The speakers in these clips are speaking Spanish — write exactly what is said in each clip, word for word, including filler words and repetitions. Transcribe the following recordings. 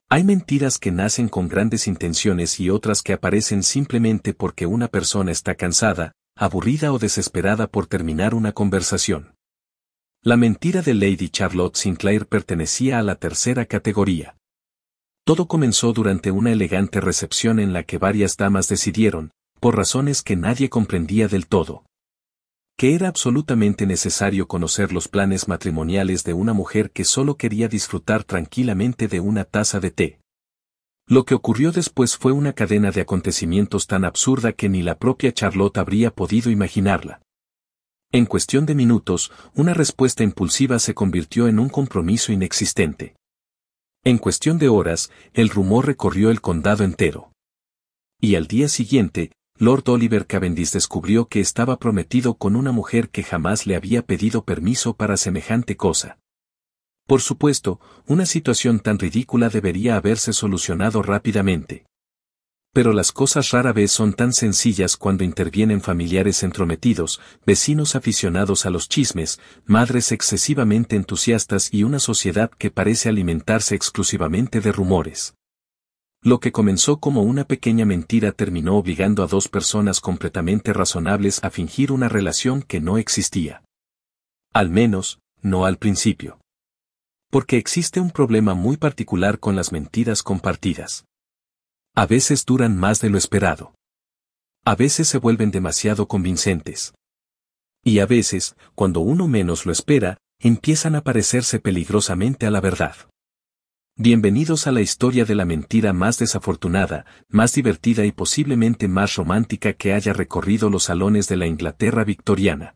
Hay mentiras que nacen con grandes intenciones y otras que aparecen simplemente porque una persona está cansada, aburrida o desesperada por terminar una conversación. La mentira de Lady Charlotte Sinclair pertenecía a la tercera categoría. Todo comenzó durante una elegante recepción en la que varias damas decidieron, por razones que nadie comprendía del todo, que era absolutamente necesario conocer los planes matrimoniales de una mujer que solo quería disfrutar tranquilamente de una taza de té. Lo que ocurrió después fue una cadena de acontecimientos tan absurda que ni la propia Charlotte habría podido imaginarla. En cuestión de minutos, una respuesta impulsiva se convirtió en un compromiso inexistente. En cuestión de horas, el rumor recorrió el condado entero. Y al día siguiente, Lord Oliver Cavendish descubrió que estaba prometido con una mujer que jamás le había pedido permiso para semejante cosa. Por supuesto, una situación tan ridícula debería haberse solucionado rápidamente. Pero las cosas rara vez son tan sencillas cuando intervienen familiares entrometidos, vecinos aficionados a los chismes, madres excesivamente entusiastas y una sociedad que parece alimentarse exclusivamente de rumores. Lo que comenzó como una pequeña mentira terminó obligando a dos personas completamente razonables a fingir una relación que no existía. Al menos, no al principio. Porque existe un problema muy particular con las mentiras compartidas. A veces duran más de lo esperado. A veces se vuelven demasiado convincentes. Y a veces, cuando uno menos lo espera, empiezan a parecerse peligrosamente a la verdad. Bienvenidos a la historia de la mentira más desafortunada, más divertida y posiblemente más romántica que haya recorrido los salones de la Inglaterra victoriana.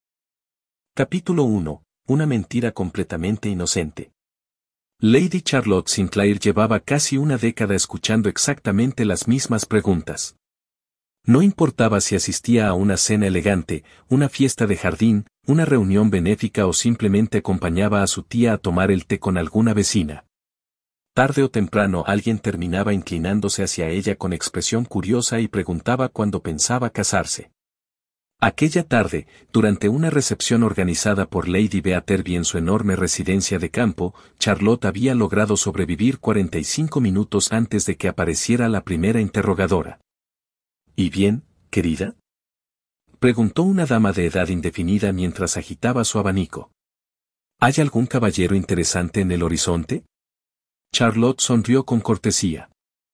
Capítulo uno. Una mentira completamente inocente. Lady Charlotte Sinclair llevaba casi una década escuchando exactamente las mismas preguntas. No importaba si asistía a una cena elegante, una fiesta de jardín, una reunión benéfica o simplemente acompañaba a su tía a tomar el té con alguna vecina. Tarde o temprano alguien terminaba inclinándose hacia ella con expresión curiosa y preguntaba cuándo pensaba casarse. Aquella tarde, durante una recepción organizada por Lady Beaterby en su enorme residencia de campo, Charlotte había logrado sobrevivir cuarenta y cinco minutos antes de que apareciera la primera interrogadora. ¿Y bien, querida?, preguntó una dama de edad indefinida mientras agitaba su abanico. ¿Hay algún caballero interesante en el horizonte? Charlotte sonrió con cortesía.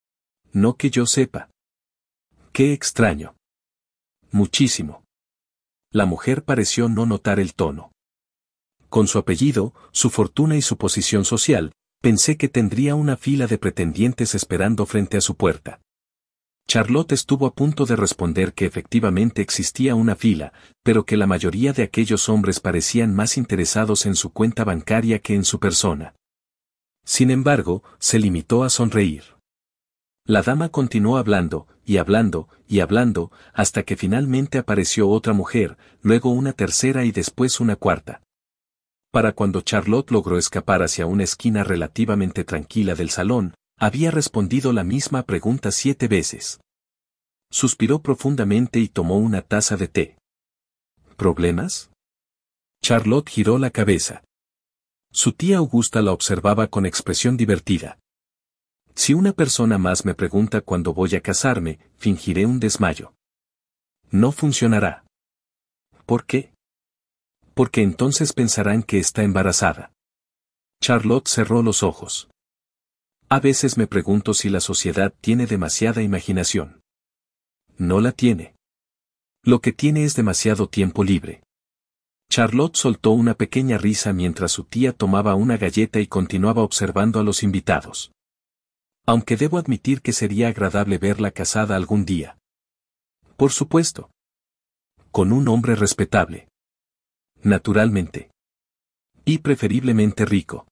No que yo sepa. Qué extraño. Muchísimo. La mujer pareció no notar el tono. Con su apellido, su fortuna y su posición social, pensé que tendría una fila de pretendientes esperando frente a su puerta. Charlotte estuvo a punto de responder que efectivamente existía una fila, pero que la mayoría de aquellos hombres parecían más interesados en su cuenta bancaria que en su persona. Sin embargo, se limitó a sonreír. La dama continuó hablando, y hablando, y hablando, hasta que finalmente apareció otra mujer, luego una tercera y después una cuarta. Para cuando Charlotte logró escapar hacia una esquina relativamente tranquila del salón, había respondido la misma pregunta siete veces. Suspiró profundamente y tomó una taza de té. ¿Problemas? Charlotte giró la cabeza. Su tía Augusta la observaba con expresión divertida. Si una persona más me pregunta cuándo voy a casarme, fingiré un desmayo. No funcionará. ¿Por qué? Porque entonces pensarán que está embarazada. Charlotte cerró los ojos. A veces me pregunto si la sociedad tiene demasiada imaginación. No la tiene. Lo que tiene es demasiado tiempo libre. Charlotte soltó una pequeña risa mientras su tía tomaba una galleta y continuaba observando a los invitados. Aunque debo admitir que sería agradable verla casada algún día. Por supuesto. Con un hombre respetable. Naturalmente. Y preferiblemente rico.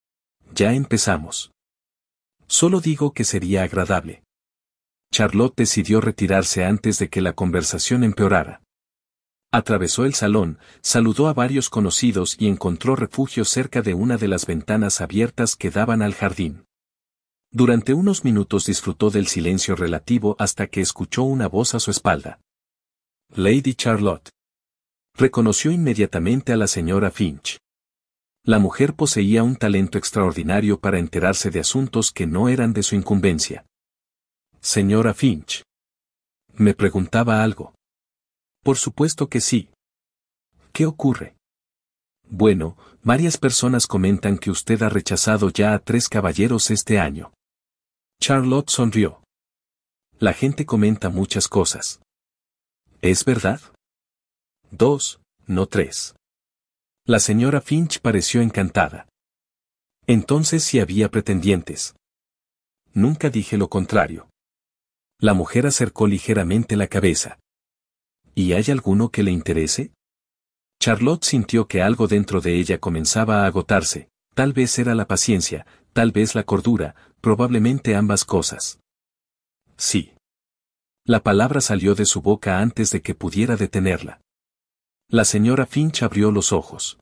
Ya empezamos. Solo digo que sería agradable. Charlotte decidió retirarse antes de que la conversación empeorara. Atravesó el salón, saludó a varios conocidos y encontró refugio cerca de una de las ventanas abiertas que daban al jardín. Durante unos minutos disfrutó del silencio relativo hasta que escuchó una voz a su espalda. Lady Charlotte. Reconoció inmediatamente a la señora Finch. La mujer poseía un talento extraordinario para enterarse de asuntos que no eran de su incumbencia. Señora Finch. Me preguntaba algo. Por supuesto que sí. ¿Qué ocurre? Bueno, varias personas comentan que usted ha rechazado ya a tres caballeros este año. Charlotte sonrió. La gente comenta muchas cosas. ¿Es verdad? Dos, no tres. La señora Finch pareció encantada. Entonces sí había pretendientes. Nunca dije lo contrario. La mujer acercó ligeramente la cabeza. ¿Y hay alguno que le interese? Charlotte sintió que algo dentro de ella comenzaba a agotarse, tal vez era la paciencia, tal vez la cordura, probablemente ambas cosas. Sí. La palabra salió de su boca antes de que pudiera detenerla. La señora Finch abrió los ojos.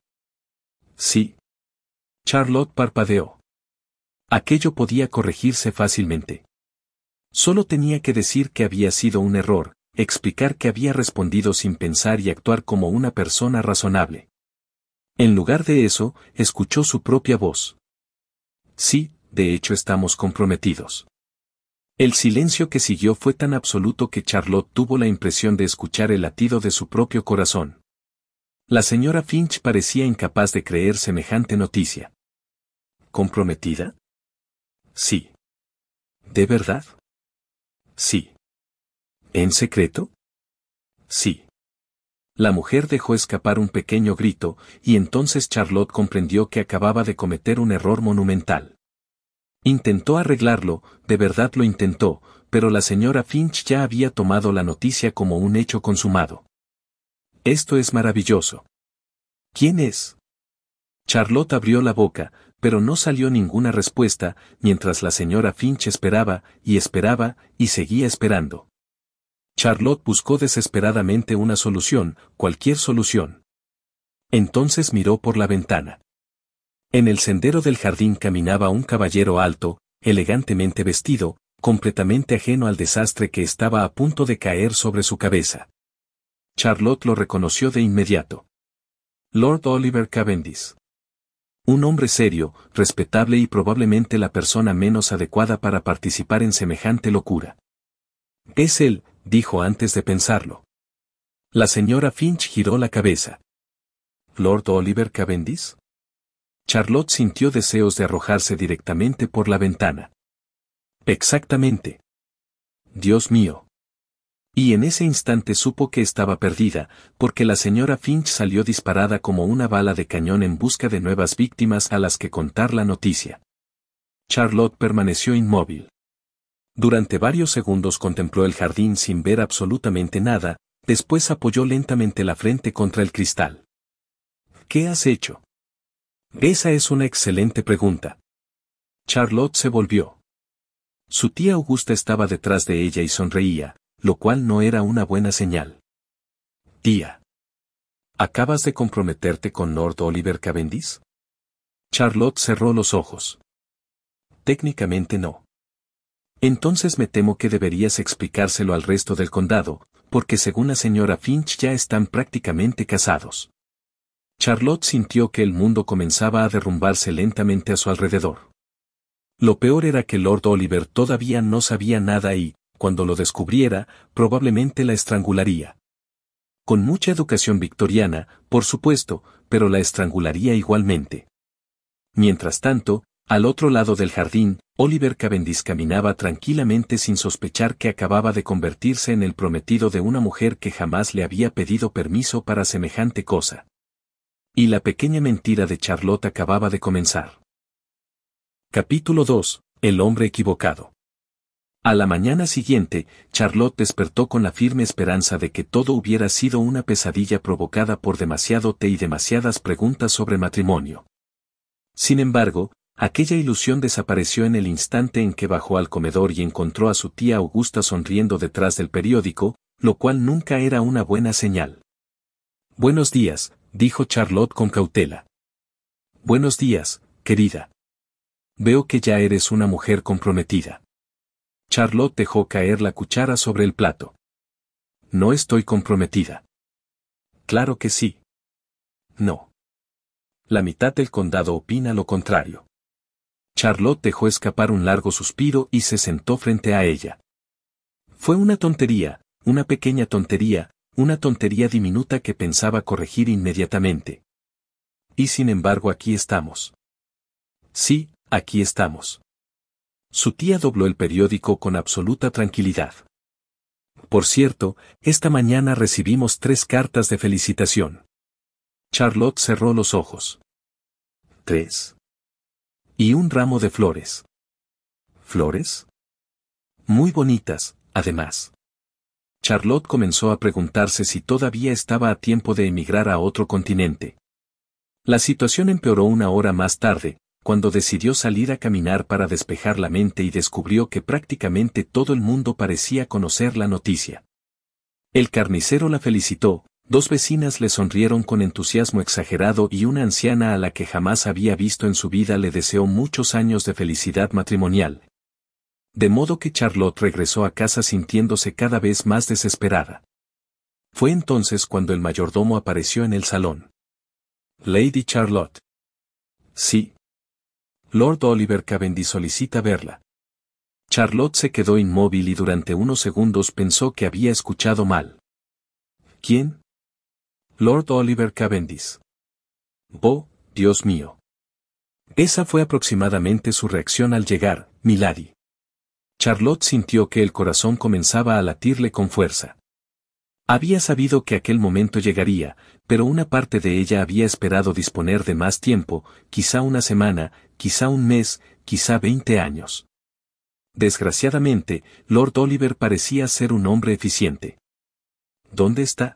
Sí. Charlotte parpadeó. Aquello podía corregirse fácilmente. Solo tenía que decir que había sido un error, explicar que había respondido sin pensar y actuar como una persona razonable. En lugar de eso, escuchó su propia voz. Sí, de hecho estamos comprometidos. El silencio que siguió fue tan absoluto que Charlotte tuvo la impresión de escuchar el latido de su propio corazón. La señora Finch parecía incapaz de creer semejante noticia. ¿Comprometida? Sí. ¿De verdad? Sí. ¿En secreto? Sí. La mujer dejó escapar un pequeño grito, y entonces Charlotte comprendió que acababa de cometer un error monumental. Intentó arreglarlo, de verdad lo intentó, pero la señora Finch ya había tomado la noticia como un hecho consumado. Esto es maravilloso. ¿Quién es? Charlotte abrió la boca, pero no salió ninguna respuesta, mientras la señora Finch esperaba, y esperaba, y seguía esperando. Charlotte buscó desesperadamente una solución, cualquier solución. Entonces miró por la ventana. En el sendero del jardín caminaba un caballero alto, elegantemente vestido, completamente ajeno al desastre que estaba a punto de caer sobre su cabeza. Charlotte lo reconoció de inmediato. Lord Oliver Cavendish. Un hombre serio, respetable y probablemente la persona menos adecuada para participar en semejante locura. Es él, dijo antes de pensarlo. La señora Finch giró la cabeza. ¿Lord Oliver Cavendish? Charlotte sintió deseos de arrojarse directamente por la ventana. Exactamente. Dios mío. Y en ese instante supo que estaba perdida, porque la señora Finch salió disparada como una bala de cañón en busca de nuevas víctimas a las que contar la noticia. Charlotte permaneció inmóvil. Durante varios segundos contempló el jardín sin ver absolutamente nada, después apoyó lentamente la frente contra el cristal. ¿Qué has hecho? Esa es una excelente pregunta. Charlotte se volvió. Su tía Augusta estaba detrás de ella y sonreía, lo cual no era una buena señal. Tía. ¿Acabas de comprometerte con Lord Oliver Cavendish? Charlotte cerró los ojos. Técnicamente no. Entonces me temo que deberías explicárselo al resto del condado, porque según la señora Finch ya están prácticamente casados. Charlotte sintió que el mundo comenzaba a derrumbarse lentamente a su alrededor. Lo peor era que Lord Oliver todavía no sabía nada y, cuando lo descubriera, probablemente la estrangularía. Con mucha educación victoriana, por supuesto, pero la estrangularía igualmente. Mientras tanto, al otro lado del jardín, Oliver Cavendish caminaba tranquilamente sin sospechar que acababa de convertirse en el prometido de una mujer que jamás le había pedido permiso para semejante cosa. Y la pequeña mentira de Charlotte acababa de comenzar. Capítulo dos. El hombre equivocado. A la mañana siguiente, Charlotte despertó con la firme esperanza de que todo hubiera sido una pesadilla provocada por demasiado té y demasiadas preguntas sobre matrimonio. Sin embargo, aquella ilusión desapareció en el instante en que bajó al comedor y encontró a su tía Augusta sonriendo detrás del periódico, lo cual nunca era una buena señal. Buenos días, dijo Charlotte con cautela. Buenos días, querida. Veo que ya eres una mujer comprometida. Charlotte dejó caer la cuchara sobre el plato. No estoy comprometida. Claro que sí. No. La mitad del condado opina lo contrario. Charlotte dejó escapar un largo suspiro y se sentó frente a ella. Fue una tontería, una pequeña tontería, una tontería diminuta que pensaba corregir inmediatamente. Y sin embargo aquí estamos. Sí, aquí estamos. Su tía dobló el periódico con absoluta tranquilidad. Por cierto, esta mañana recibimos tres cartas de felicitación. Charlotte cerró los ojos. ¿Tres? Y un ramo de flores. ¿Flores? Muy bonitas, además. Charlotte comenzó a preguntarse si todavía estaba a tiempo de emigrar a otro continente. La situación empeoró una hora más tarde, cuando decidió salir a caminar para despejar la mente y descubrió que prácticamente todo el mundo parecía conocer la noticia. El carnicero la felicitó, dos vecinas le sonrieron con entusiasmo exagerado y una anciana a la que jamás había visto en su vida le deseó muchos años de felicidad matrimonial. De modo que Charlotte regresó a casa sintiéndose cada vez más desesperada. Fue entonces cuando el mayordomo apareció en el salón. Lady Charlotte. Sí. Lord Oliver Cavendish solicita verla. Charlotte se quedó inmóvil y durante unos segundos pensó que había escuchado mal. ¿Quién? Lord Oliver Cavendish. Oh, Dios mío. Esa fue aproximadamente su reacción al llegar, milady. Charlotte sintió que el corazón comenzaba a latirle con fuerza. Había sabido que aquel momento llegaría, pero una parte de ella había esperado disponer de más tiempo, quizá una semana, quizá un mes, quizá veinte años. Desgraciadamente, Lord Oliver parecía ser un hombre eficiente. ¿Dónde está?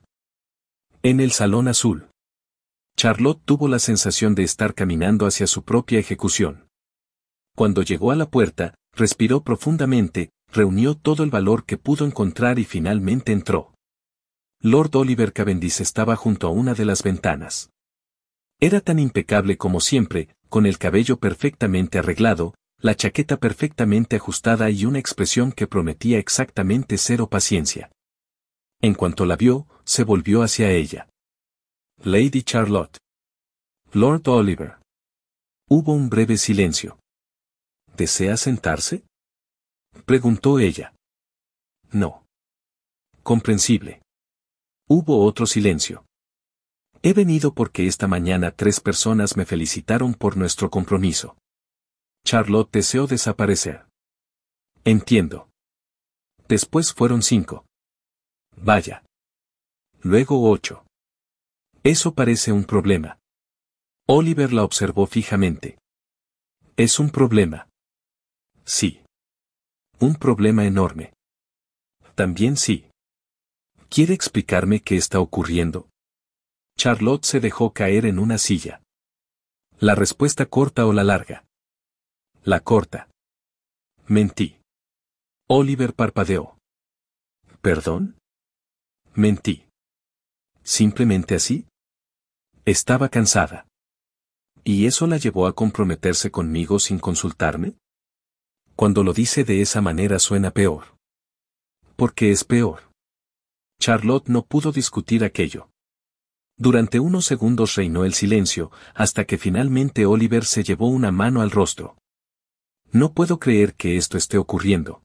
En el salón azul. Charlotte tuvo la sensación de estar caminando hacia su propia ejecución. Cuando llegó a la puerta, respiró profundamente, reunió todo el valor que pudo encontrar y finalmente entró. Lord Oliver Cavendish estaba junto a una de las ventanas. Era tan impecable como siempre, con el cabello perfectamente arreglado, la chaqueta perfectamente ajustada y una expresión que prometía exactamente cero paciencia. En cuanto la vio, se volvió hacia ella. Lady Charlotte. Lord Oliver. Hubo un breve silencio. ¿Desea sentarse? Preguntó ella. No. Comprensible. Hubo otro silencio. He venido porque esta mañana tres personas me felicitaron por nuestro compromiso. Charlotte deseó desaparecer. Entiendo. Después fueron cinco. Vaya. Luego ocho. Eso parece un problema. Oliver la observó fijamente. ¿Es un problema? Sí. Un problema enorme. También sí. ¿Quiere explicarme qué está ocurriendo? Charlotte se dejó caer en una silla. ¿La respuesta corta o la larga? La corta. Mentí. Oliver parpadeó. ¿Perdón? Mentí. ¿Simplemente así? Estaba cansada. ¿Y eso la llevó a comprometerse conmigo sin consultarme? Cuando lo dice de esa manera suena peor. ¿Por qué es peor? Charlotte no pudo discutir aquello. Durante unos segundos reinó el silencio, hasta que finalmente Oliver se llevó una mano al rostro. No puedo creer que esto esté ocurriendo.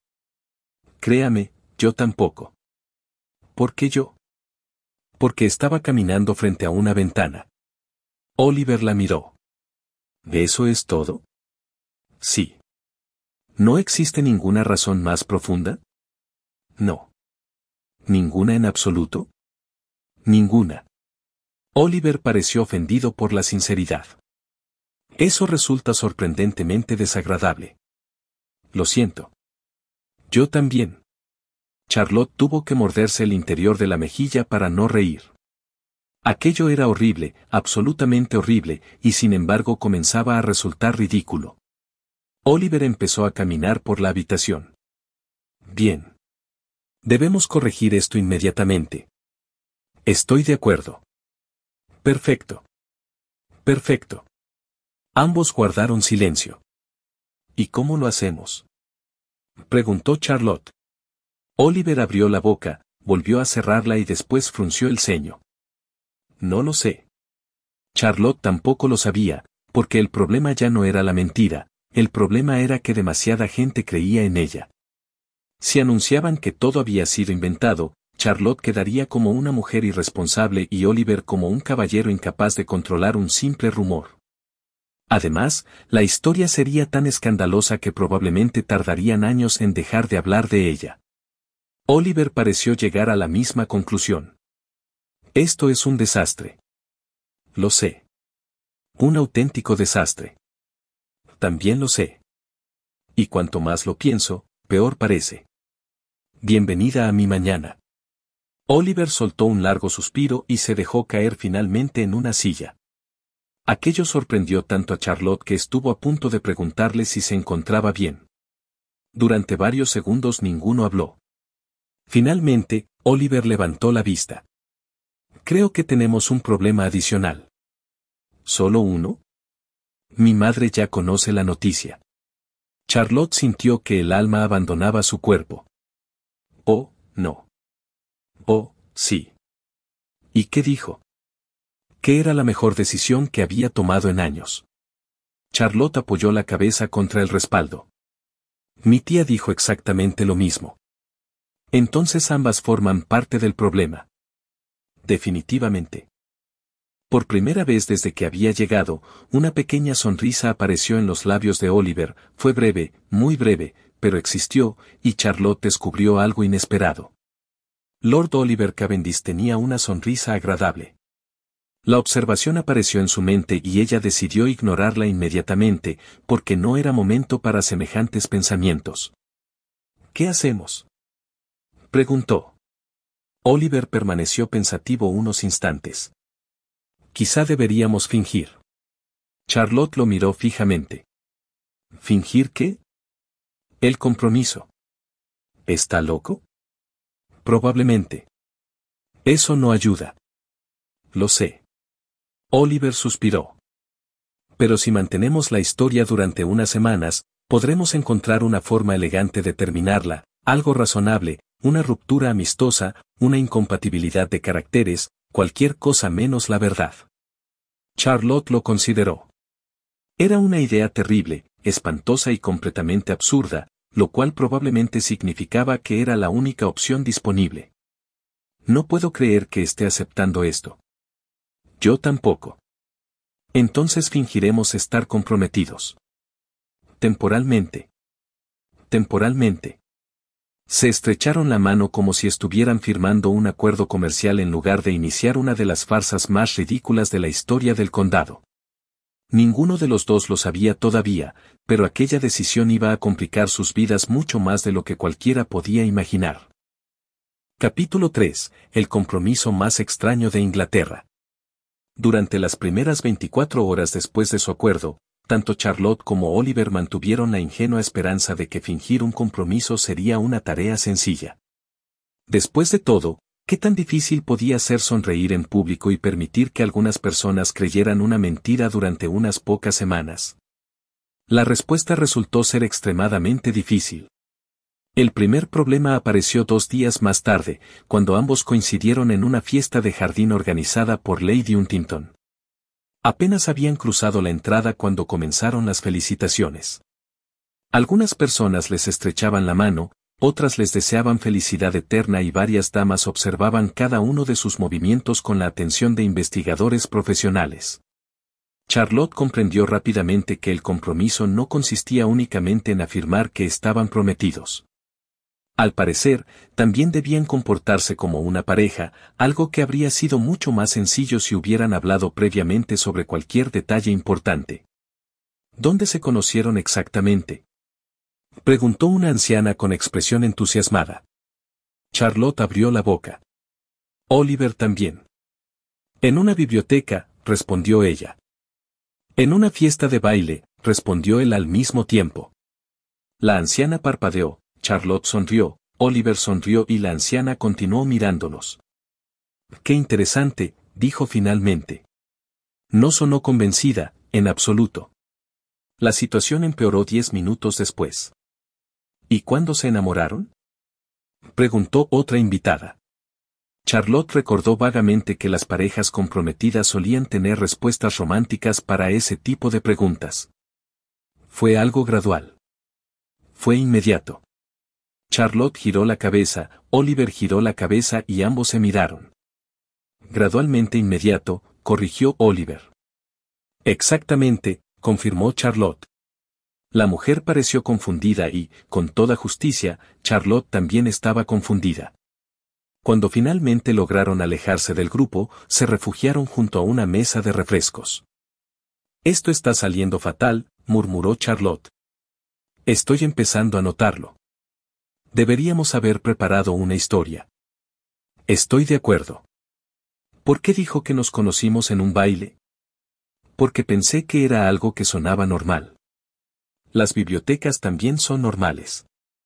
Créame, yo tampoco. ¿Por qué yo? Porque estaba caminando frente a una ventana. Oliver la miró. ¿Eso es todo? Sí. ¿No existe ninguna razón más profunda? No. ¿Ninguna en absoluto? Ninguna. Oliver pareció ofendido por la sinceridad. Eso resulta sorprendentemente desagradable. Lo siento. Yo también. Charlotte tuvo que morderse el interior de la mejilla para no reír. Aquello era horrible, absolutamente horrible, y sin embargo comenzaba a resultar ridículo. Oliver empezó a caminar por la habitación. Bien. Debemos corregir esto inmediatamente. Estoy de acuerdo. Perfecto. Perfecto. Ambos guardaron silencio. ¿Y cómo lo hacemos? Preguntó Charlotte. Oliver abrió la boca, volvió a cerrarla y después frunció el ceño. No lo sé. Charlotte tampoco lo sabía, porque el problema ya no era la mentira, el problema era que demasiada gente creía en ella. Si anunciaban que todo había sido inventado, Charlotte quedaría como una mujer irresponsable y Oliver como un caballero incapaz de controlar un simple rumor. Además, la historia sería tan escandalosa que probablemente tardarían años en dejar de hablar de ella. Oliver pareció llegar a la misma conclusión. Esto es un desastre. Lo sé. Un auténtico desastre. También lo sé. Y cuanto más lo pienso, peor parece. Bienvenida a mi mañana. Oliver soltó un largo suspiro y se dejó caer finalmente en una silla. Aquello sorprendió tanto a Charlotte que estuvo a punto de preguntarle si se encontraba bien. Durante varios segundos ninguno habló. Finalmente, Oliver levantó la vista. Creo que tenemos un problema adicional. ¿Solo uno? Mi madre ya conoce la noticia. Charlotte sintió que el alma abandonaba su cuerpo. Oh, no. Oh, sí. ¿Y qué dijo? Que era la mejor decisión que había tomado en años. Charlotte apoyó la cabeza contra el respaldo. Mi tía dijo exactamente lo mismo. Entonces ambas forman parte del problema. Definitivamente. Por primera vez desde que había llegado, una pequeña sonrisa apareció en los labios de Oliver, fue breve, muy breve, pero existió, y Charlotte descubrió algo inesperado. Lord Oliver Cavendish tenía una sonrisa agradable. La observación apareció en su mente y ella decidió ignorarla inmediatamente, porque no era momento para semejantes pensamientos. ¿Qué hacemos?, preguntó. Oliver permaneció pensativo unos instantes. Quizá deberíamos fingir. Charlotte lo miró fijamente. ¿Fingir qué? El compromiso. ¿Está loco? Probablemente. Eso no ayuda. Lo sé. Oliver suspiró. Pero si mantenemos la historia durante unas semanas, podremos encontrar una forma elegante de terminarla, algo razonable, una ruptura amistosa, una incompatibilidad de caracteres, cualquier cosa menos la verdad. Charlotte lo consideró. Era una idea terrible, espantosa y completamente absurda, lo cual probablemente significaba que era la única opción disponible. No puedo creer que esté aceptando esto. Yo tampoco. Entonces fingiremos estar comprometidos. Temporalmente. Temporalmente. Se estrecharon la mano como si estuvieran firmando un acuerdo comercial en lugar de iniciar una de las farsas más ridículas de la historia del condado. Ninguno de los dos lo sabía todavía, pero aquella decisión iba a complicar sus vidas mucho más de lo que cualquiera podía imaginar. Capítulo tres. El compromiso más extraño de Inglaterra. Durante las primeras veinticuatro horas después de su acuerdo, tanto Charlotte como Oliver mantuvieron la ingenua esperanza de que fingir un compromiso sería una tarea sencilla. Después de todo, ¿qué tan difícil podía ser sonreír en público y permitir que algunas personas creyeran una mentira durante unas pocas semanas? La respuesta resultó ser extremadamente difícil. El primer problema apareció dos días más tarde, cuando ambos coincidieron en una fiesta de jardín organizada por Lady Huntington. Apenas habían cruzado la entrada cuando comenzaron las felicitaciones. Algunas personas les estrechaban la mano, otras les deseaban felicidad eterna y varias damas observaban cada uno de sus movimientos con la atención de investigadores profesionales. Charlotte comprendió rápidamente que el compromiso no consistía únicamente en afirmar que estaban prometidos. Al parecer, también debían comportarse como una pareja, algo que habría sido mucho más sencillo si hubieran hablado previamente sobre cualquier detalle importante. ¿Dónde se conocieron exactamente?, preguntó una anciana con expresión entusiasmada. Charlotte abrió la boca. Oliver también. En una biblioteca, respondió ella. En una fiesta de baile, respondió él al mismo tiempo. La anciana parpadeó. Charlotte sonrió, Oliver sonrió y la anciana continuó mirándolos. «Qué interesante», dijo finalmente. No sonó convencida, en absoluto. La situación empeoró diez minutos después. ¿Y cuándo se enamoraron?, preguntó otra invitada. Charlotte recordó vagamente que las parejas comprometidas solían tener respuestas románticas para ese tipo de preguntas. Fue algo gradual. Fue inmediato. Charlotte giró la cabeza, Oliver giró la cabeza y ambos se miraron. Gradualmente inmediato, corrigió Oliver. Exactamente, confirmó Charlotte. La mujer pareció confundida y, con toda justicia, Charlotte también estaba confundida. Cuando finalmente lograron alejarse del grupo, se refugiaron junto a una mesa de refrescos. Esto está saliendo fatal, murmuró Charlotte. Estoy empezando a notarlo. Deberíamos haber preparado una historia. Estoy de acuerdo. ¿Por qué dijo que nos conocimos en un baile? Porque pensé que era algo que sonaba normal. Las bibliotecas también son normales.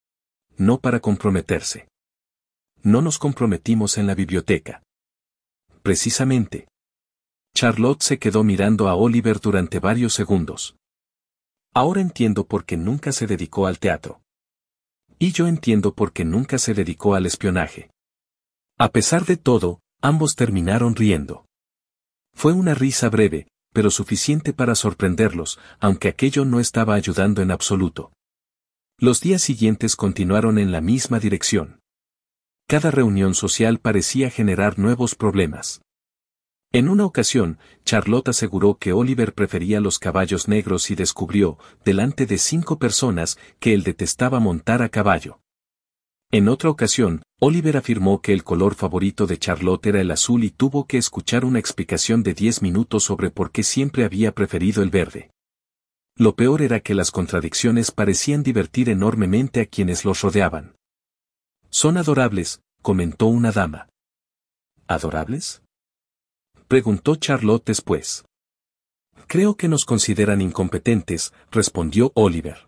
No para comprometerse. No nos comprometimos en la biblioteca. Precisamente. Charlotte se quedó mirando a Oliver durante varios segundos. Ahora entiendo por qué nunca se dedicó al teatro. Y yo entiendo por qué nunca se dedicó al espionaje. A pesar de todo, ambos terminaron riendo. Fue una risa breve, pero suficiente para sorprenderlos, aunque aquello no estaba ayudando en absoluto. Los días siguientes continuaron en la misma dirección. Cada reunión social parecía generar nuevos problemas. En una ocasión, Charlotte aseguró que Oliver prefería los caballos negros y descubrió, delante de cinco personas, que él detestaba montar a caballo. En otra ocasión, Oliver afirmó que el color favorito de Charlotte era el azul y tuvo que escuchar una explicación de diez minutos sobre por qué siempre había preferido el verde. Lo peor era que las contradicciones parecían divertir enormemente a quienes los rodeaban. Son adorables, comentó una dama. ¿Adorables? Preguntó Charlotte después. Creo que nos consideran incompetentes, respondió Oliver.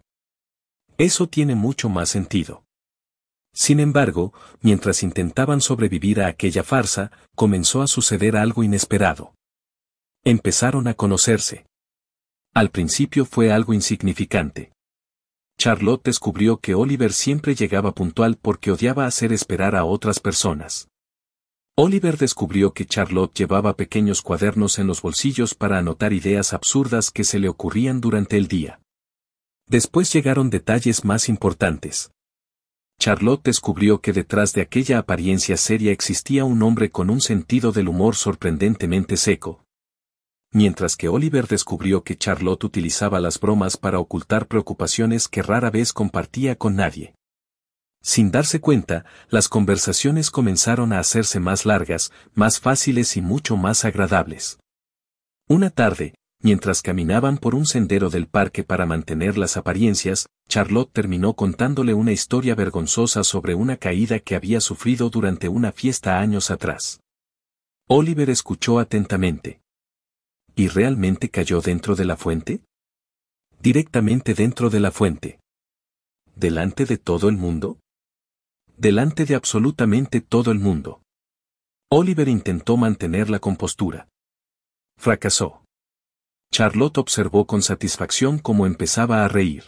Eso tiene mucho más sentido. Sin embargo, mientras intentaban sobrevivir a aquella farsa, comenzó a suceder algo inesperado. Empezaron a conocerse. Al principio fue algo insignificante. Charlotte descubrió que Oliver siempre llegaba puntual porque odiaba hacer esperar a otras personas. Oliver descubrió que Charlotte llevaba pequeños cuadernos en los bolsillos para anotar ideas absurdas que se le ocurrían durante el día. Después llegaron detalles más importantes. Charlotte descubrió que detrás de aquella apariencia seria existía un hombre con un sentido del humor sorprendentemente seco. Mientras que Oliver descubrió que Charlotte utilizaba las bromas para ocultar preocupaciones que rara vez compartía con nadie. Sin darse cuenta, las conversaciones comenzaron a hacerse más largas, más fáciles y mucho más agradables. Una tarde, mientras caminaban por un sendero del parque para mantener las apariencias, Charlotte terminó contándole una historia vergonzosa sobre una caída que había sufrido durante una fiesta años atrás. Oliver escuchó atentamente. ¿Y realmente cayó dentro de la fuente? Directamente dentro de la fuente. ¿Delante de todo el mundo? Delante de absolutamente todo el mundo. Oliver intentó mantener la compostura. Fracasó. Charlotte observó con satisfacción cómo empezaba a reír.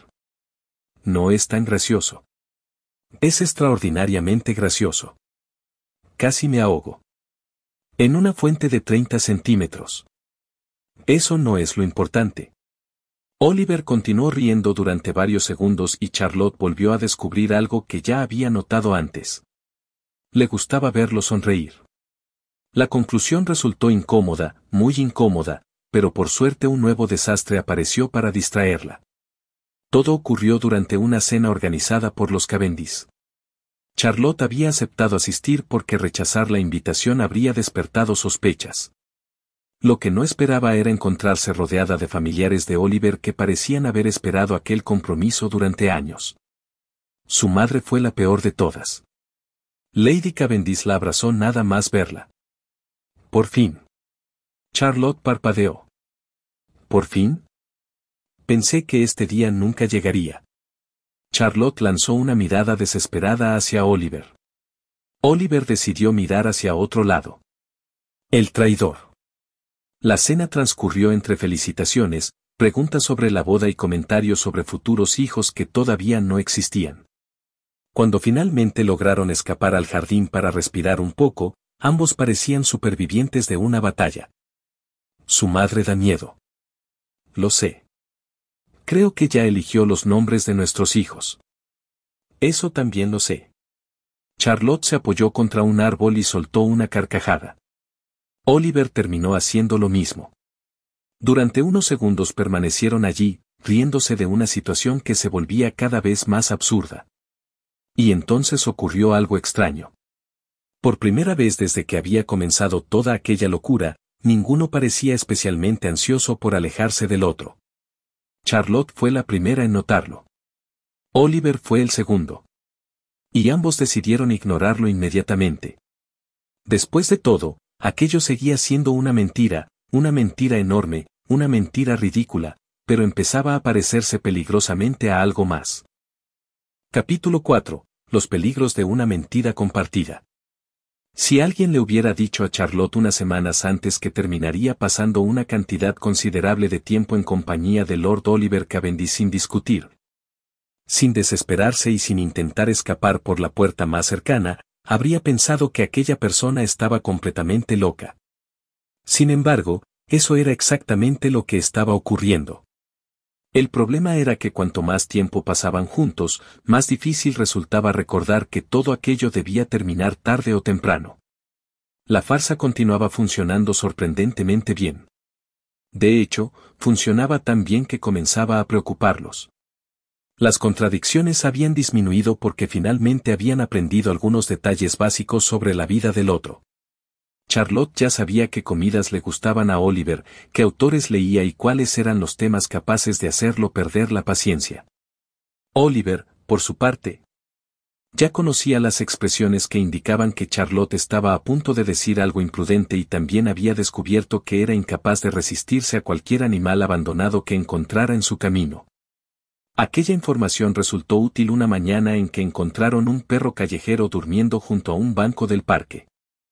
No es tan gracioso. Es extraordinariamente gracioso. Casi me ahogo. En una fuente de treinta centímetros. Eso no es lo importante. Oliver continuó riendo durante varios segundos y Charlotte volvió a descubrir algo que ya había notado antes. Le gustaba verlo sonreír. La conclusión resultó incómoda, muy incómoda, pero por suerte un nuevo desastre apareció para distraerla. Todo ocurrió durante una cena organizada por los Cavendish. Charlotte había aceptado asistir porque rechazar la invitación habría despertado sospechas. Lo que no esperaba era encontrarse rodeada de familiares de Oliver que parecían haber esperado aquel compromiso durante años. Su madre fue la peor de todas. Lady Cavendish la abrazó nada más verla. Por fin. Charlotte parpadeó. ¿Por fin? Pensé que este día nunca llegaría. Charlotte lanzó una mirada desesperada hacia Oliver. Oliver decidió mirar hacia otro lado. El traidor. La cena transcurrió entre felicitaciones, preguntas sobre la boda y comentarios sobre futuros hijos que todavía no existían. Cuando finalmente lograron escapar al jardín para respirar un poco, Ambos parecían supervivientes de una batalla. Su madre da miedo. Lo sé. Creo que ya eligió los nombres de nuestros hijos. Eso también lo sé. Charlotte se apoyó contra un árbol y soltó una carcajada. Oliver terminó haciendo lo mismo. Durante unos segundos permanecieron allí, riéndose de una situación que se volvía cada vez más absurda. Y entonces ocurrió algo extraño. Por primera vez desde que había comenzado toda aquella locura, ninguno parecía especialmente ansioso por alejarse del otro. Charlotte fue la primera en notarlo. Oliver fue el segundo. Y ambos decidieron ignorarlo inmediatamente. Después de todo, aquello seguía siendo una mentira, una mentira enorme, una mentira ridícula, pero empezaba a parecerse peligrosamente a algo más. Capítulo cuatro. Los peligros de una mentira compartida. Si alguien le hubiera dicho a Charlotte unas semanas antes que terminaría pasando una cantidad considerable de tiempo en compañía de Lord Oliver Cavendish sin discutir, sin desesperarse y sin intentar escapar por la puerta más cercana, habría pensado que aquella persona estaba completamente loca. Sin embargo, eso era exactamente lo que estaba ocurriendo. El problema era que cuanto más tiempo pasaban juntos, más difícil resultaba recordar que todo aquello debía terminar tarde o temprano. La farsa continuaba funcionando sorprendentemente bien. De hecho, funcionaba tan bien que comenzaba a preocuparlos. Las contradicciones habían disminuido porque finalmente habían aprendido algunos detalles básicos sobre la vida del otro. Charlotte ya sabía qué comidas le gustaban a Oliver, qué autores leía y cuáles eran los temas capaces de hacerlo perder la paciencia. Oliver, por su parte, ya conocía las expresiones que indicaban que Charlotte estaba a punto de decir algo imprudente y también había descubierto que era incapaz de resistirse a cualquier animal abandonado que encontrara en su camino. Aquella información resultó útil una mañana en que encontraron un perro callejero durmiendo junto a un banco del parque.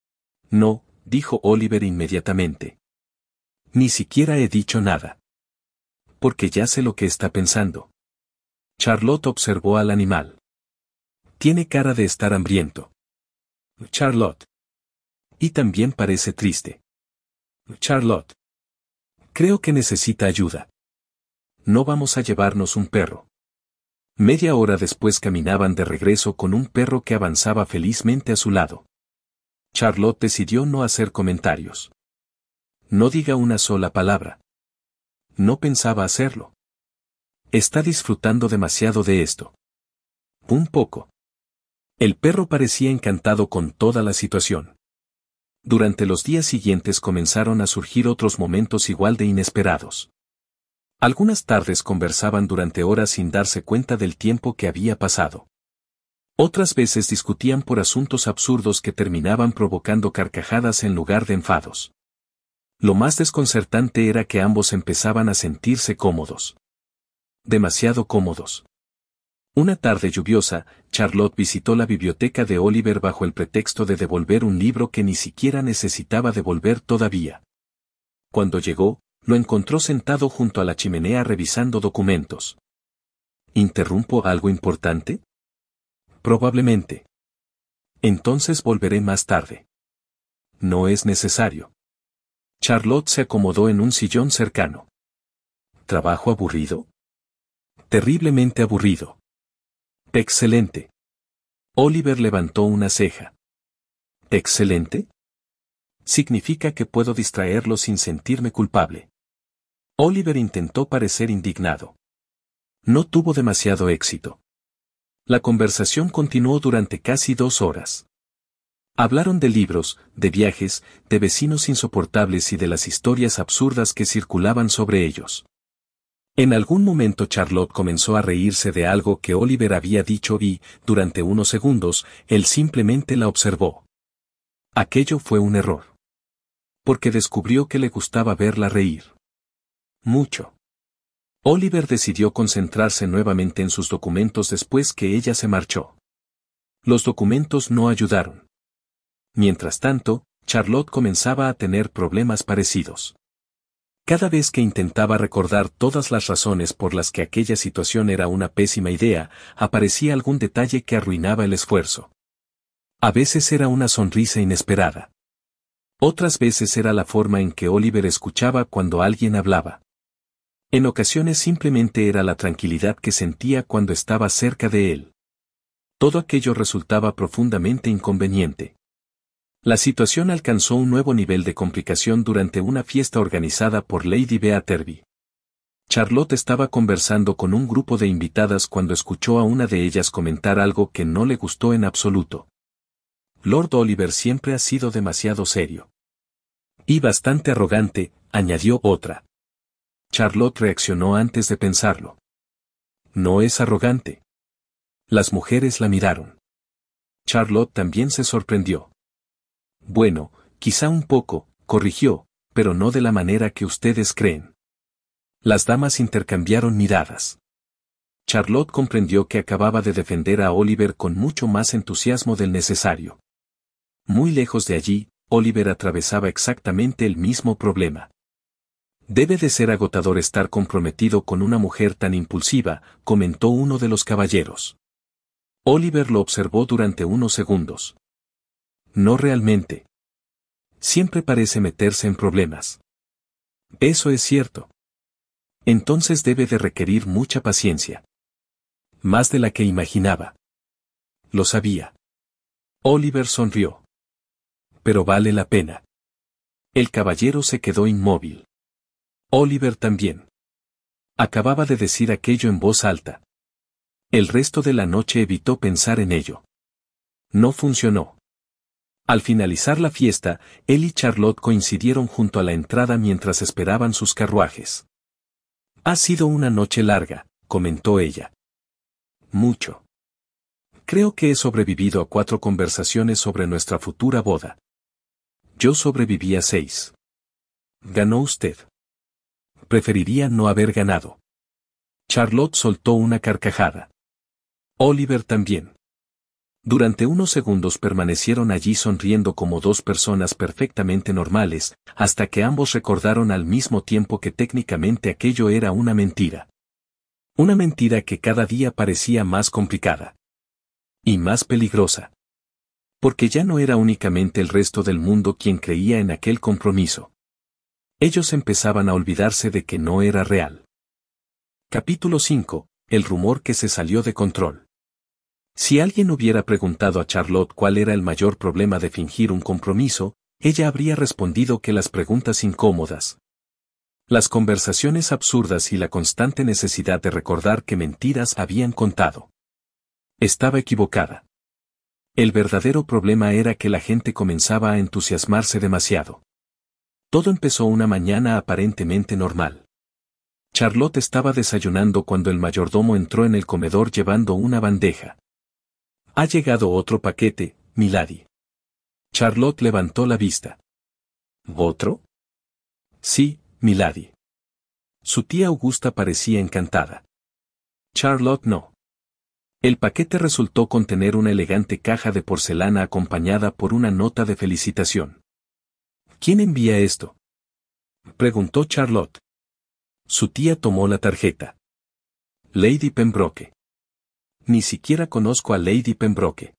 No, dijo Oliver inmediatamente. Ni siquiera he dicho nada. Porque ya sé lo que está pensando. Charlotte observó al animal. Tiene cara de estar hambriento. Charlotte. Y también parece triste. Charlotte. Creo que necesita ayuda. No vamos a llevarnos un perro. Media hora después caminaban de regreso con un perro que avanzaba felizmente a su lado. Charlotte decidió no hacer comentarios. No diga una sola palabra. No pensaba hacerlo. Está disfrutando demasiado de esto. Un poco. El perro parecía encantado con toda la situación. Durante los días siguientes comenzaron a surgir otros momentos igual de inesperados. Algunas tardes conversaban durante horas sin darse cuenta del tiempo que había pasado. Otras veces discutían por asuntos absurdos que terminaban provocando carcajadas en lugar de enfados. Lo más desconcertante era que ambos empezaban a sentirse cómodos. Demasiado cómodos. Una tarde lluviosa, Charlotte visitó la biblioteca de Oliver bajo el pretexto de devolver un libro que ni siquiera necesitaba devolver todavía. Cuando llegó, lo encontró sentado junto a la chimenea revisando documentos. ¿Interrumpo algo importante? Probablemente. Entonces volveré más tarde. No es necesario. Charlotte se acomodó en un sillón cercano. ¿Trabajo aburrido? Terriblemente aburrido. Excelente. Oliver levantó una ceja. ¿Excelente? Significa que puedo distraerlo sin sentirme culpable. Oliver intentó parecer indignado. No tuvo demasiado éxito. La conversación continuó durante casi dos horas. Hablaron de libros, de viajes, de vecinos insoportables y de las historias absurdas que circulaban sobre ellos. En algún momento Charlotte comenzó a reírse de algo que Oliver había dicho y, durante unos segundos, él simplemente la observó. Aquello fue un error. Porque descubrió que le gustaba verla reír. Mucho. Oliver decidió concentrarse nuevamente en sus documentos después que ella se marchó. Los documentos no ayudaron. Mientras tanto, Charlotte comenzaba a tener problemas parecidos. Cada vez que intentaba recordar todas las razones por las que aquella situación era una pésima idea, aparecía algún detalle que arruinaba el esfuerzo. A veces era una sonrisa inesperada. Otras veces era la forma en que Oliver escuchaba cuando alguien hablaba. En ocasiones simplemente era la tranquilidad que sentía cuando estaba cerca de él. Todo aquello resultaba profundamente inconveniente. La situación alcanzó un nuevo nivel de complicación durante una fiesta organizada por Lady Beaterby. Charlotte estaba conversando con un grupo de invitadas cuando escuchó a una de ellas comentar algo que no le gustó en absoluto. Lord Oliver siempre ha sido demasiado serio. Y bastante arrogante, añadió otra. Charlotte reaccionó antes de pensarlo. No es arrogante. Las mujeres la miraron. Charlotte también se sorprendió. Bueno, quizá un poco, corrigió, pero no de la manera que ustedes creen. Las damas intercambiaron miradas. Charlotte comprendió que acababa de defender a Oliver con mucho más entusiasmo del necesario. Muy lejos de allí, Oliver atravesaba exactamente el mismo problema. Debe de ser agotador estar comprometido con una mujer tan impulsiva, comentó uno de los caballeros. Oliver lo observó durante unos segundos. No realmente. Siempre parece meterse en problemas. Eso es cierto. Entonces debe de requerir mucha paciencia. Más de la que imaginaba. Lo sabía. Oliver sonrió. Pero vale la pena. El caballero se quedó inmóvil. Oliver también. Acababa de decir aquello en voz alta. El resto de la noche evitó pensar en ello. No funcionó. Al finalizar la fiesta, él y Charlotte coincidieron junto a la entrada mientras esperaban sus carruajes. Ha sido una noche larga, comentó ella. Mucho. Creo que he sobrevivido a cuatro conversaciones sobre nuestra futura boda. Yo sobreviví a seis. Ganó usted. Preferiría no haber ganado. Charlotte soltó una carcajada. Oliver también. Durante unos segundos permanecieron allí sonriendo como dos personas perfectamente normales, hasta que ambos recordaron al mismo tiempo que técnicamente aquello era una mentira. Una mentira que cada día parecía más complicada. Y más peligrosa. Porque ya no era únicamente el resto del mundo quien creía en aquel compromiso. Ellos empezaban a olvidarse de que no era real. Capítulo cinco. El rumor que se salió de control. Si alguien hubiera preguntado a Charlotte cuál era el mayor problema de fingir un compromiso, ella habría respondido que las preguntas incómodas. Las conversaciones absurdas y la constante necesidad de recordar que mentiras habían contado. Estaba equivocada. El verdadero problema era que la gente comenzaba a entusiasmarse demasiado. Todo empezó una mañana aparentemente normal. Charlotte estaba desayunando cuando el mayordomo entró en el comedor llevando una bandeja. Ha llegado otro paquete, milady. Charlotte levantó la vista. ¿Otro? Sí, milady. Su tía Augusta parecía encantada. Charlotte no. El paquete resultó contener una elegante caja de porcelana acompañada por una nota de felicitación. ¿Quién envía esto?, preguntó Charlotte. Su tía tomó la tarjeta. Lady Pembroke. Ni siquiera conozco a Lady Pembroke.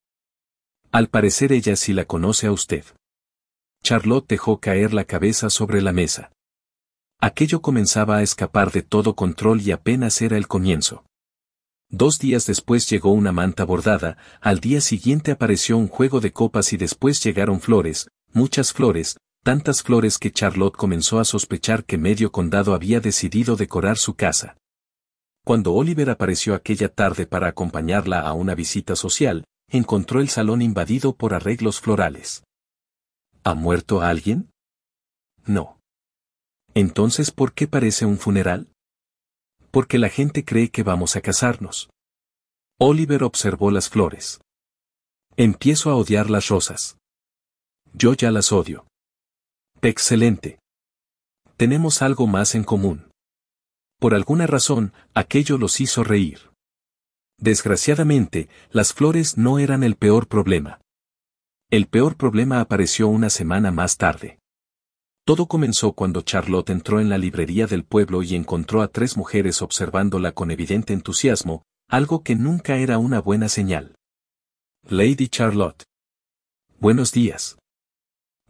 Al parecer ella sí la conoce a usted. Charlotte dejó caer la cabeza sobre la mesa. Aquello comenzaba a escapar de todo control y apenas era el comienzo. Dos días después llegó una manta bordada, al día siguiente apareció un juego de copas y después llegaron flores, muchas flores, tantas flores que Charlotte comenzó a sospechar que medio condado había decidido decorar su casa. Cuando Oliver apareció aquella tarde para acompañarla a una visita social, encontró el salón invadido por arreglos florales. ¿Ha muerto alguien? No. Entonces, ¿por qué parece un funeral? Porque la gente cree que vamos a casarnos. Oliver observó las flores. Empiezo a odiar las rosas. Yo ya las odio. Excelente. Tenemos algo más en común. Por alguna razón, aquello los hizo reír. Desgraciadamente, las flores no eran el peor problema. El peor problema apareció una semana más tarde. Todo comenzó cuando Charlotte entró en la librería del pueblo y encontró a tres mujeres observándola con evidente entusiasmo, algo que nunca era una buena señal. Lady Charlotte. Buenos días.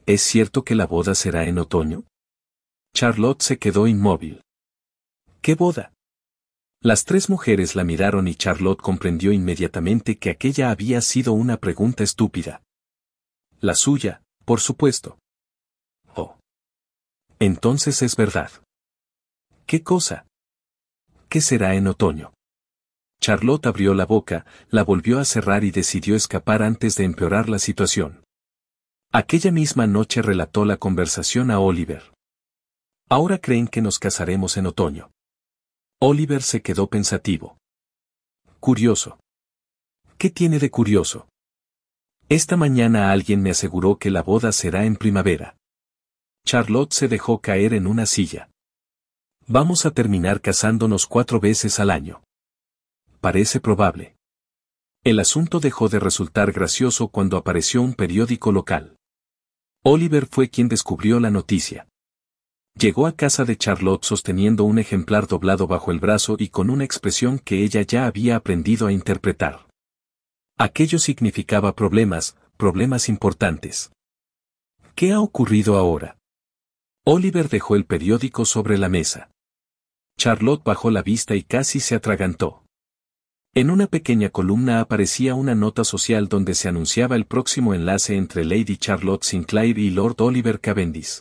¿Es cierto que la boda será en otoño? Charlotte se quedó inmóvil. ¿Qué boda? Las tres mujeres la miraron y Charlotte comprendió inmediatamente que aquella había sido una pregunta estúpida. La suya, por supuesto. Oh. Entonces es verdad. ¿Qué cosa? ¿Qué será en otoño? Charlotte abrió la boca, la volvió a cerrar y decidió escapar antes de empeorar la situación. Aquella misma noche relató la conversación a Oliver. Ahora creen que nos casaremos en otoño. Oliver se quedó pensativo. Curioso. ¿Qué tiene de curioso? Esta mañana alguien me aseguró que la boda será en primavera. Charlotte se dejó caer en una silla. Vamos a terminar casándonos cuatro veces al año. Parece probable. El asunto dejó de resultar gracioso cuando apareció un periódico local. Oliver fue quien descubrió la noticia. Llegó a casa de Charlotte sosteniendo un ejemplar doblado bajo el brazo y con una expresión que ella ya había aprendido a interpretar. Aquello significaba problemas, problemas importantes. ¿Qué ha ocurrido ahora? Oliver dejó el periódico sobre la mesa. Charlotte bajó la vista y casi se atragantó. En una pequeña columna aparecía una nota social donde se anunciaba el próximo enlace entre Lady Charlotte Sinclair y Lord Oliver Cavendish.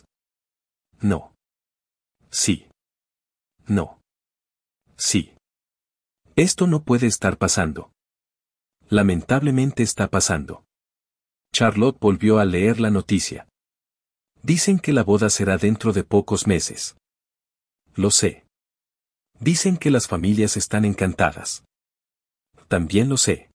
No. Sí. No. Sí. Esto no puede estar pasando. Lamentablemente está pasando. Charlotte volvió a leer la noticia. Dicen que la boda será dentro de pocos meses. Lo sé. Dicen que las familias están encantadas. También lo sé.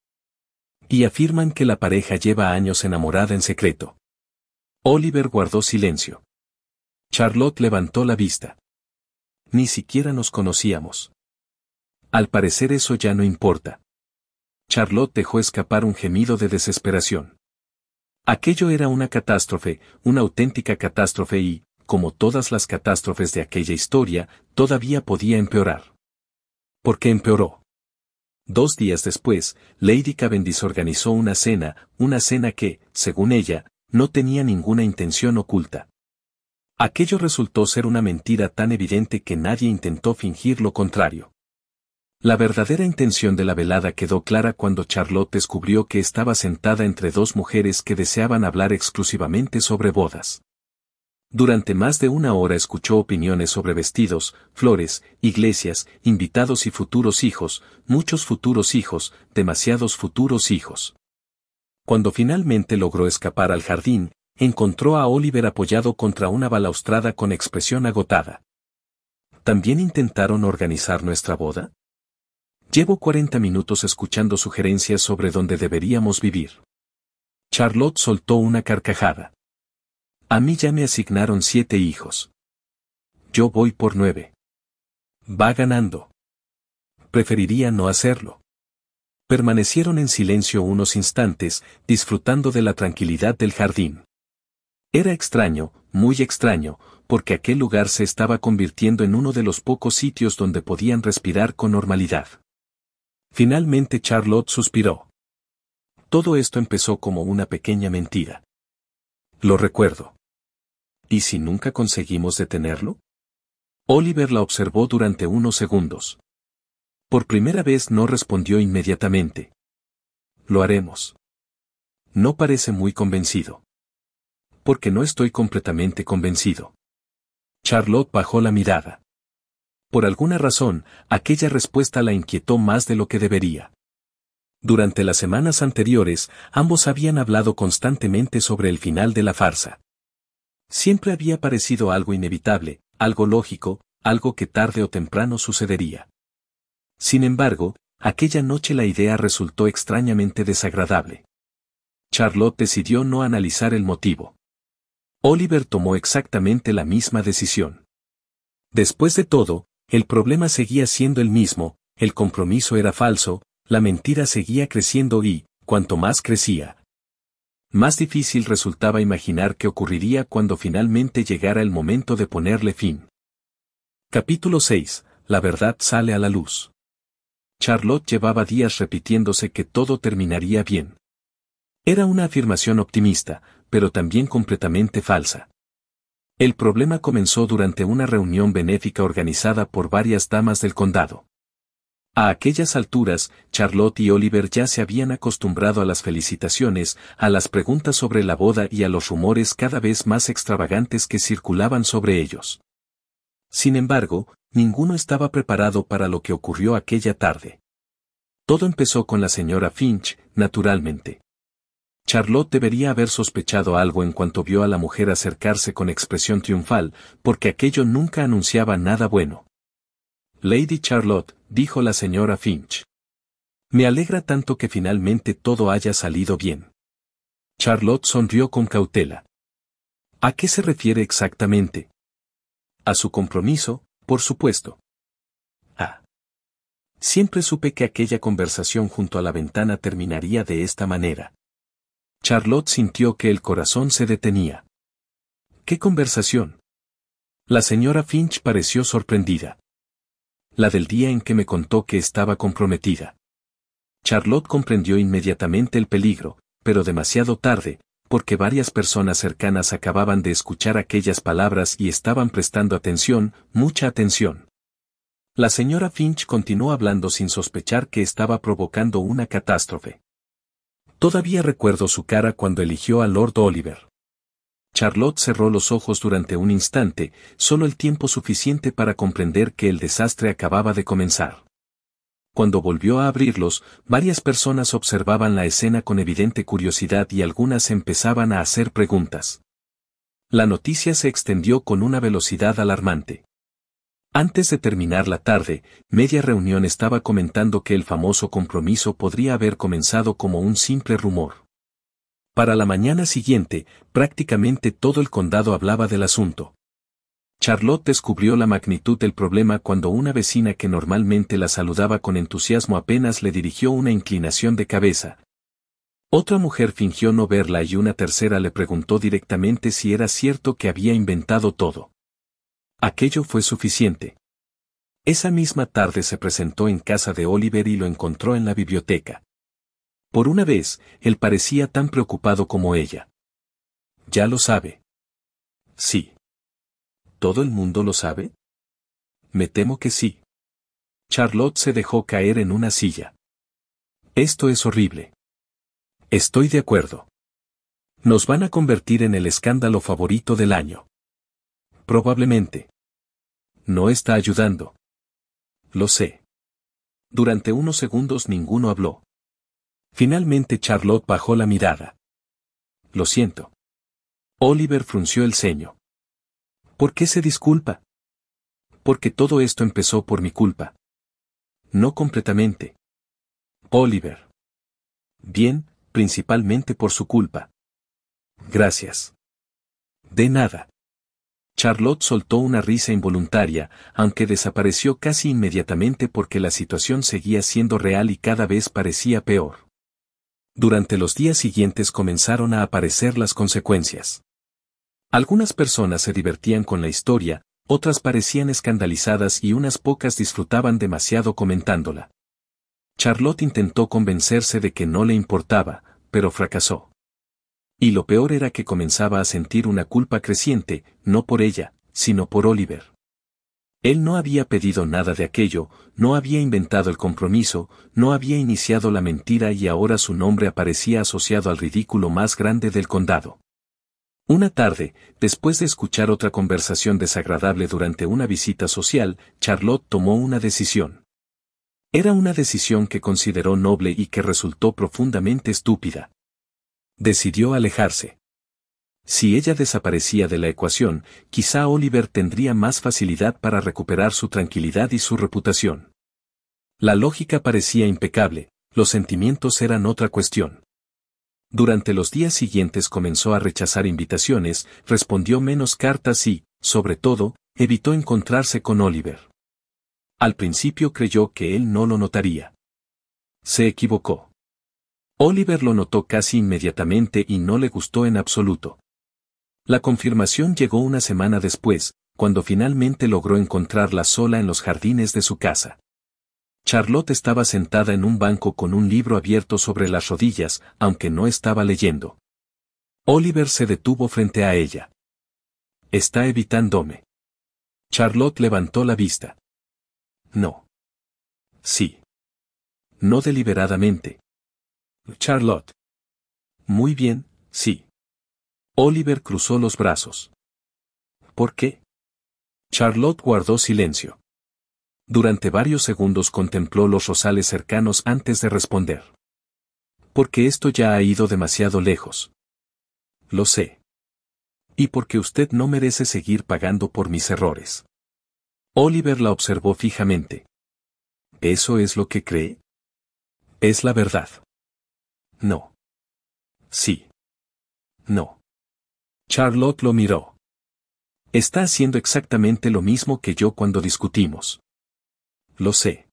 Y afirman que la pareja lleva años enamorada en secreto. Oliver guardó silencio. Charlotte levantó la vista. Ni siquiera nos conocíamos. Al parecer eso ya no importa. Charlotte dejó escapar un gemido de desesperación. Aquello era una catástrofe, una auténtica catástrofe y, como todas las catástrofes de aquella historia, todavía podía empeorar. ¿Por qué empeoró? Dos días después, Lady Cavendish organizó una cena, una cena que, según ella, no tenía ninguna intención oculta. Aquello resultó ser una mentira tan evidente que nadie intentó fingir lo contrario. La verdadera intención de la velada quedó clara cuando Charlotte descubrió que estaba sentada entre dos mujeres que deseaban hablar exclusivamente sobre bodas. Durante más de una hora escuchó opiniones sobre vestidos, flores, iglesias, invitados y futuros hijos, muchos futuros hijos, demasiados futuros hijos. Cuando finalmente logró escapar al jardín, encontró a Oliver apoyado contra una balaustrada con expresión agotada. ¿También intentaron organizar nuestra boda? Llevo cuarenta minutos escuchando sugerencias sobre dónde deberíamos vivir. Charlotte soltó una carcajada. A mí ya me asignaron siete hijos. Yo voy por nueve. Va ganando. Preferiría no hacerlo. Permanecieron en silencio unos instantes, disfrutando de la tranquilidad del jardín. Era extraño, muy extraño, porque aquel lugar se estaba convirtiendo en uno de los pocos sitios donde podían respirar con normalidad. Finalmente Charlotte suspiró. Todo esto empezó como una pequeña mentira. Lo recuerdo. ¿Y si nunca conseguimos detenerlo? Oliver la observó durante unos segundos. Por primera vez no respondió inmediatamente. Lo haremos. No parece muy convencido. Porque no estoy completamente convencido. Charlotte bajó la mirada. Por alguna razón, aquella respuesta la inquietó más de lo que debería. Durante las semanas anteriores, ambos habían hablado constantemente sobre el final de la farsa. Siempre había parecido algo inevitable, algo lógico, algo que tarde o temprano sucedería. Sin embargo, aquella noche la idea resultó extrañamente desagradable. Charlotte decidió no analizar el motivo. Oliver tomó exactamente la misma decisión. Después de todo, el problema seguía siendo el mismo, el compromiso era falso, la mentira seguía creciendo y, cuanto más crecía, más difícil resultaba imaginar qué ocurriría cuando finalmente llegara el momento de ponerle fin. Capítulo seis. La verdad sale a la luz. Charlotte llevaba días repitiéndose que todo terminaría bien. Era una afirmación optimista, pero también completamente falsa. El problema comenzó durante una reunión benéfica organizada por varias damas del condado. A aquellas alturas, Charlotte y Oliver ya se habían acostumbrado a las felicitaciones, a las preguntas sobre la boda y a los rumores cada vez más extravagantes que circulaban sobre ellos. Sin embargo, ninguno estaba preparado para lo que ocurrió aquella tarde. Todo empezó con la señora Finch, naturalmente. Charlotte debería haber sospechado algo en cuanto vio a la mujer acercarse con expresión triunfal, porque aquello nunca anunciaba nada bueno. Lady Charlotte, dijo la señora Finch. Me alegra tanto que finalmente todo haya salido bien. Charlotte sonrió con cautela. ¿A qué se refiere exactamente? A su compromiso, por supuesto. Ah. Siempre supe que aquella conversación junto a la ventana terminaría de esta manera. Charlotte sintió que el corazón se detenía. ¿Qué conversación? La señora Finch pareció sorprendida. La del día en que me contó que estaba comprometida. Charlotte comprendió inmediatamente el peligro, pero demasiado tarde, porque varias personas cercanas acababan de escuchar aquellas palabras y estaban prestando atención, mucha atención. La señora Finch continuó hablando sin sospechar que estaba provocando una catástrofe. Todavía recuerdo su cara cuando eligió a Lord Oliver. Charlotte cerró los ojos durante un instante, solo el tiempo suficiente para comprender que el desastre acababa de comenzar. Cuando volvió a abrirlos, varias personas observaban la escena con evidente curiosidad y algunas empezaban a hacer preguntas. La noticia se extendió con una velocidad alarmante. Antes de terminar la tarde, media reunión estaba comentando que el famoso compromiso podría haber comenzado como un simple rumor. Para la mañana siguiente, prácticamente todo el condado hablaba del asunto. Charlotte descubrió la magnitud del problema cuando una vecina que normalmente la saludaba con entusiasmo apenas le dirigió una inclinación de cabeza. Otra mujer fingió no verla y una tercera le preguntó directamente si era cierto que había inventado todo. Aquello fue suficiente. Esa misma tarde se presentó en casa de Oliver y lo encontró en la biblioteca. Por una vez, él parecía tan preocupado como ella. ¿Ya lo sabe? Sí. ¿Todo el mundo lo sabe? Me temo que sí. Charlotte se dejó caer en una silla. Esto es horrible. Estoy de acuerdo. Nos van a convertir en el escándalo favorito del año. Probablemente. No está ayudando. Lo sé. Durante unos segundos ninguno habló. Finalmente Charlotte bajó la mirada. Lo siento. Oliver frunció el ceño. ¿Por qué se disculpa? Porque todo esto empezó por mi culpa. No completamente. Oliver. Bien, principalmente por su culpa. Gracias. De nada. Charlotte soltó una risa involuntaria, aunque desapareció casi inmediatamente porque la situación seguía siendo real y cada vez parecía peor. Durante los días siguientes comenzaron a aparecer las consecuencias. Algunas personas se divertían con la historia, otras parecían escandalizadas y unas pocas disfrutaban demasiado comentándola. Charlotte intentó convencerse de que no le importaba, pero fracasó. Y lo peor era que comenzaba a sentir una culpa creciente, no por ella, sino por Oliver. Él no había pedido nada de aquello, no había inventado el compromiso, no había iniciado la mentira y ahora su nombre aparecía asociado al ridículo más grande del condado. Una tarde, después de escuchar otra conversación desagradable durante una visita social, Charlotte tomó una decisión. Era una decisión que consideró noble y que resultó profundamente estúpida. Decidió alejarse. Si ella desaparecía de la ecuación, quizá Oliver tendría más facilidad para recuperar su tranquilidad y su reputación. La lógica parecía impecable, los sentimientos eran otra cuestión. Durante los días siguientes comenzó a rechazar invitaciones, respondió menos cartas y, sobre todo, evitó encontrarse con Oliver. Al principio creyó que él no lo notaría. Se equivocó. Oliver lo notó casi inmediatamente y no le gustó en absoluto. La confirmación llegó una semana después, cuando finalmente logró encontrarla sola en los jardines de su casa. Charlotte estaba sentada en un banco con un libro abierto sobre las rodillas, aunque no estaba leyendo. Oliver se detuvo frente a ella. «Está evitándome». Charlotte levantó la vista. «No». «Sí». «No deliberadamente». «Charlotte». «Muy bien, sí». Oliver cruzó los brazos. «¿Por qué?» Charlotte guardó silencio. Durante varios segundos contempló los rosales cercanos antes de responder. «Porque esto ya ha ido demasiado lejos». «Lo sé». «Y porque usted no merece seguir pagando por mis errores». Oliver la observó fijamente. ¿Eso es lo que cree? ¿Es la verdad? No. Sí. No. Charlotte lo miró. Está haciendo exactamente lo mismo que yo cuando discutimos. Lo sé.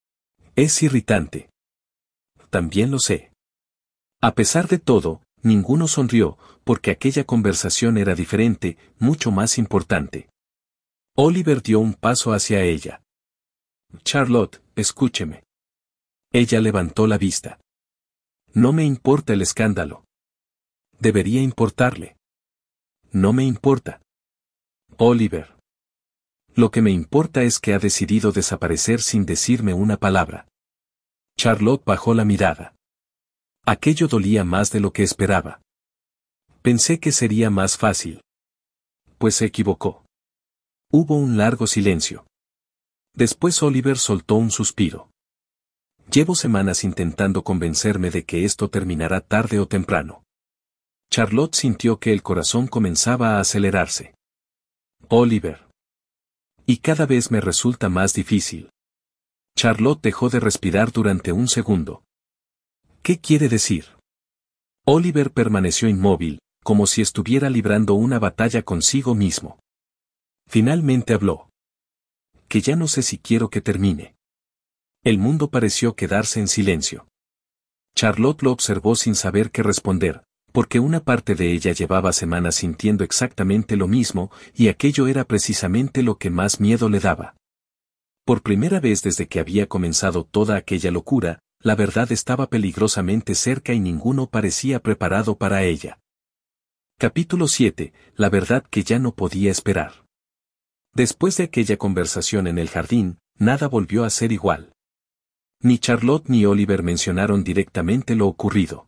Es irritante. También lo sé. A pesar de todo, ninguno sonrió, porque aquella conversación era diferente, mucho más importante. Oliver dio un paso hacia ella. Charlotte, escúcheme. Ella levantó la vista. No me importa el escándalo. Debería importarle. No me importa. Oliver. Lo que me importa es que ha decidido desaparecer sin decirme una palabra. Charlotte bajó la mirada. Aquello dolía más de lo que esperaba. Pensé que sería más fácil. Pues se equivocó. Hubo un largo silencio. Después Oliver soltó un suspiro. Llevo semanas intentando convencerme de que esto terminará tarde o temprano. Charlotte sintió que el corazón comenzaba a acelerarse. Oliver. Y cada vez me resulta más difícil. Charlotte dejó de respirar durante un segundo. ¿Qué quiere decir? Oliver permaneció inmóvil, como si estuviera librando una batalla consigo mismo. Finalmente habló. Que ya no sé si quiero que termine. El mundo pareció quedarse en silencio. Charlotte lo observó sin saber qué responder, porque una parte de ella llevaba semanas sintiendo exactamente lo mismo, y aquello era precisamente lo que más miedo le daba. Por primera vez desde que había comenzado toda aquella locura, la verdad estaba peligrosamente cerca y ninguno parecía preparado para ella. Capítulo siete. La verdad que ya no podía esperar. Después de aquella conversación en el jardín, nada volvió a ser igual. Ni Charlotte ni Oliver mencionaron directamente lo ocurrido.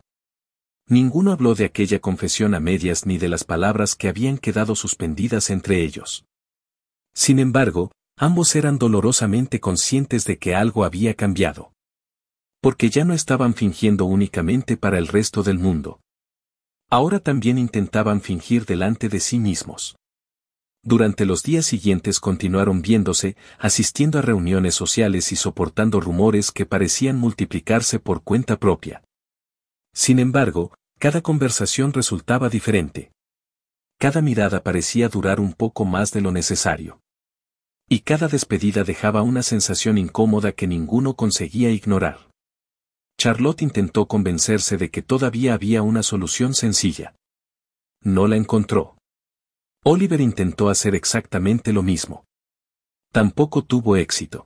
Ninguno habló de aquella confesión a medias ni de las palabras que habían quedado suspendidas entre ellos. Sin embargo, ambos eran dolorosamente conscientes de que algo había cambiado. Porque ya no estaban fingiendo únicamente para el resto del mundo. Ahora también intentaban fingir delante de sí mismos. Durante los días siguientes continuaron viéndose, asistiendo a reuniones sociales y soportando rumores que parecían multiplicarse por cuenta propia. Sin embargo, cada conversación resultaba diferente. Cada mirada parecía durar un poco más de lo necesario. Y cada despedida dejaba una sensación incómoda que ninguno conseguía ignorar. Charlotte intentó convencerse de que todavía había una solución sencilla. No la encontró. Oliver intentó hacer exactamente lo mismo. Tampoco tuvo éxito.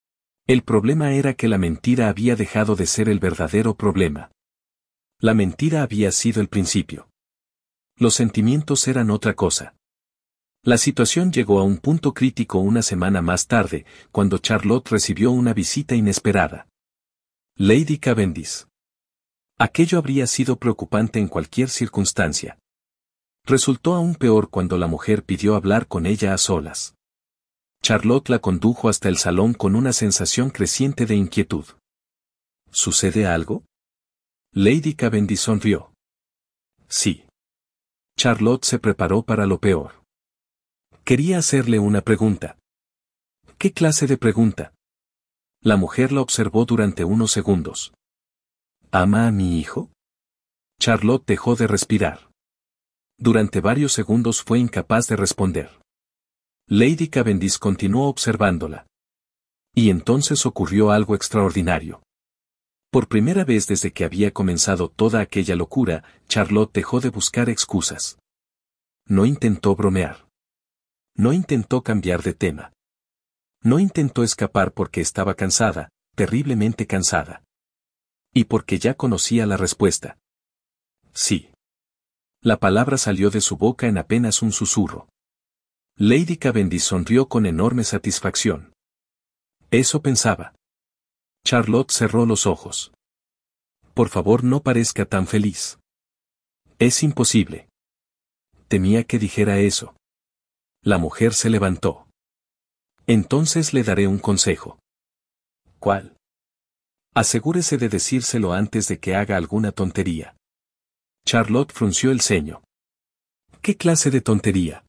El problema era que la mentira había dejado de ser el verdadero problema. La mentira había sido el principio. Los sentimientos eran otra cosa. La situación llegó a un punto crítico una semana más tarde, cuando Charlotte recibió una visita inesperada. Lady Cavendish. Aquello habría sido preocupante en cualquier circunstancia. Resultó aún peor cuando la mujer pidió hablar con ella a solas. Charlotte la condujo hasta el salón con una sensación creciente de inquietud. ¿Sucede algo? Lady Cavendish sonrió. Sí. Charlotte se preparó para lo peor. Quería hacerle una pregunta. ¿Qué clase de pregunta? La mujer la observó durante unos segundos. ¿Ama a mi hijo? Charlotte dejó de respirar. Durante varios segundos fue incapaz de responder. Lady Cavendish continuó observándola. Y entonces ocurrió algo extraordinario. Por primera vez desde que había comenzado toda aquella locura, Charlotte dejó de buscar excusas. No intentó bromear. No intentó cambiar de tema. No intentó escapar porque estaba cansada, terriblemente cansada. Y porque ya conocía la respuesta. Sí. La palabra salió de su boca en apenas un susurro. Lady Cavendish sonrió con enorme satisfacción. Eso pensaba. Charlotte cerró los ojos. Por favor, no parezca tan feliz. Es imposible. Temía que dijera eso. La mujer se levantó. Entonces le daré un consejo. ¿Cuál? Asegúrese de decírselo antes de que haga alguna tontería. Charlotte frunció el ceño. ¿Qué clase de tontería?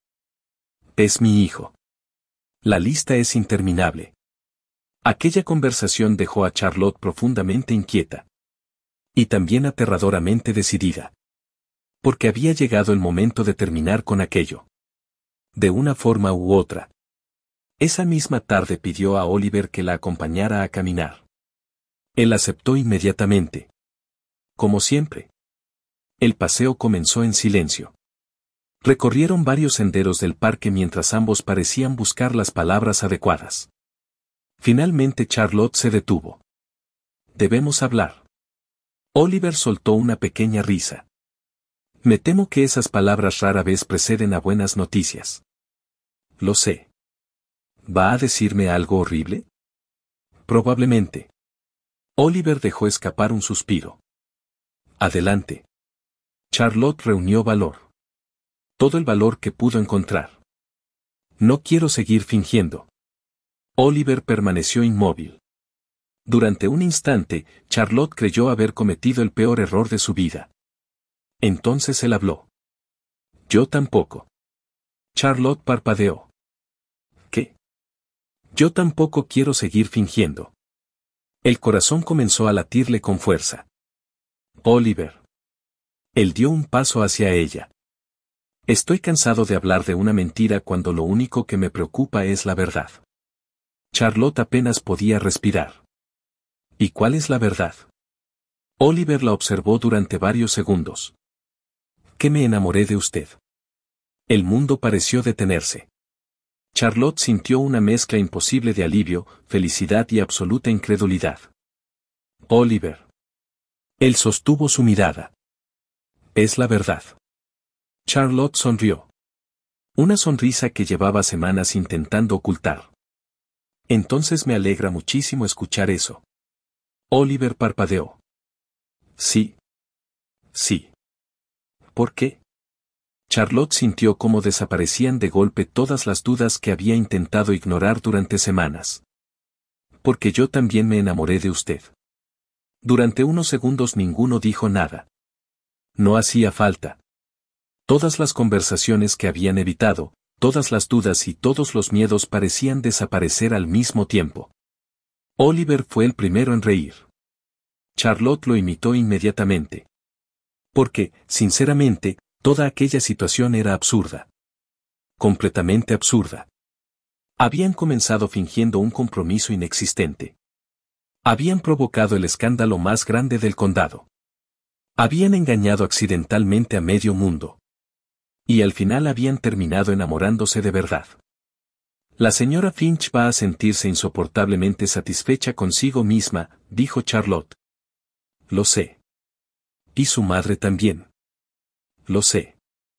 Es mi hijo. La lista es interminable. Aquella conversación dejó a Charlotte profundamente inquieta. Y también aterradoramente decidida. Porque había llegado el momento de terminar con aquello. De una forma u otra. Esa misma tarde pidió a Oliver que la acompañara a caminar. Él aceptó inmediatamente. Como siempre. El paseo comenzó en silencio. Recorrieron varios senderos del parque mientras ambos parecían buscar las palabras adecuadas. Finalmente Charlotte se detuvo. Debemos hablar. Oliver soltó una pequeña risa. Me temo que esas palabras rara vez preceden a buenas noticias. Lo sé. ¿Va a decirme algo horrible? Probablemente. Oliver dejó escapar un suspiro. Adelante. Charlotte reunió valor. Todo el valor que pudo encontrar. No quiero seguir fingiendo. Oliver permaneció inmóvil. Durante un instante, Charlotte creyó haber cometido el peor error de su vida. Entonces él habló. Yo tampoco. Charlotte parpadeó. ¿Qué? Yo tampoco quiero seguir fingiendo. El corazón comenzó a latirle con fuerza. Oliver. Él dio un paso hacia ella. Estoy cansado de hablar de una mentira cuando lo único que me preocupa es la verdad. Charlotte apenas podía respirar. ¿Y cuál es la verdad? Oliver la observó durante varios segundos. Que me enamoré de usted. El mundo pareció detenerse. Charlotte sintió una mezcla imposible de alivio, felicidad y absoluta incredulidad. Oliver. Él sostuvo su mirada. Es la verdad. Charlotte sonrió. Una sonrisa que llevaba semanas intentando ocultar. Entonces me alegra muchísimo escuchar eso. Oliver parpadeó. Sí. Sí. ¿Por qué? Charlotte sintió cómo desaparecían de golpe todas las dudas que había intentado ignorar durante semanas. Porque yo también me enamoré de usted. Durante unos segundos ninguno dijo nada. No hacía falta. Todas las conversaciones que habían evitado, todas las dudas y todos los miedos parecían desaparecer al mismo tiempo. Oliver fue el primero en reír. Charlotte lo imitó inmediatamente. Porque, sinceramente, toda aquella situación era absurda. Completamente absurda. Habían comenzado fingiendo un compromiso inexistente. Habían provocado el escándalo más grande del condado. Habían engañado accidentalmente a medio mundo. Y al final habían terminado enamorándose de verdad. La señora Finch va a sentirse insoportablemente satisfecha consigo misma, dijo Charlotte. Lo sé. Y su madre también. Lo sé.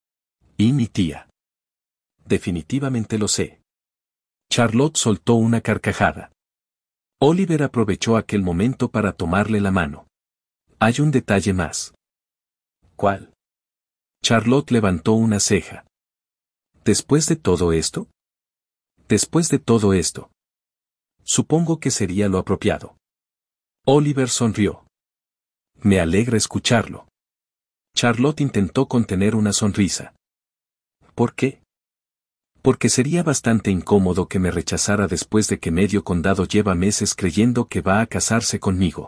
Y mi tía. Definitivamente lo sé. Charlotte soltó una carcajada. Oliver aprovechó aquel momento para tomarle la mano. Hay un detalle más. ¿Cuál? Charlotte levantó una ceja. ¿Después de todo esto? Después de todo esto. Supongo que sería lo apropiado. Oliver sonrió. Me alegra escucharlo. Charlotte intentó contener una sonrisa. ¿Por qué? Porque sería bastante incómodo que me rechazara después de que medio condado lleva meses creyendo que va a casarse conmigo.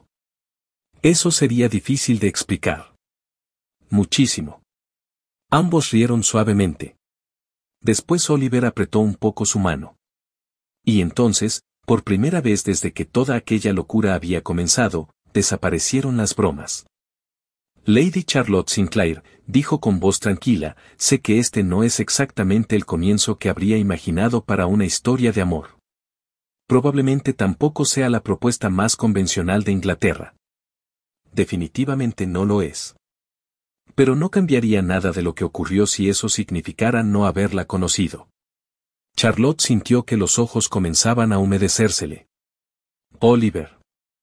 Eso sería difícil de explicar. Muchísimo. Ambos rieron suavemente. Después Oliver apretó un poco su mano. Y entonces, por primera vez desde que toda aquella locura había comenzado, desaparecieron las bromas. Lady Charlotte Sinclair, dijo con voz tranquila, sé que este no es exactamente el comienzo que habría imaginado para una historia de amor. Probablemente tampoco sea la propuesta más convencional de Inglaterra. Definitivamente no lo es. Pero no cambiaría nada de lo que ocurrió si eso significara no haberla conocido. Charlotte sintió que los ojos comenzaban a humedecérsele. Oliver.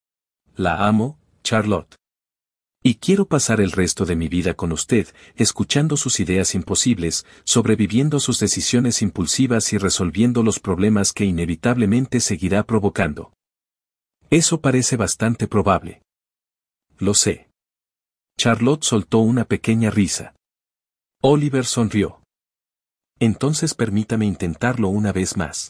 La amo, Charlotte. Y quiero pasar el resto de mi vida con usted, escuchando sus ideas imposibles, sobreviviendo a sus decisiones impulsivas y resolviendo los problemas que inevitablemente seguirá provocando. Eso parece bastante probable. Lo sé. Charlotte soltó una pequeña risa. Oliver sonrió. Entonces permítame intentarlo una vez más.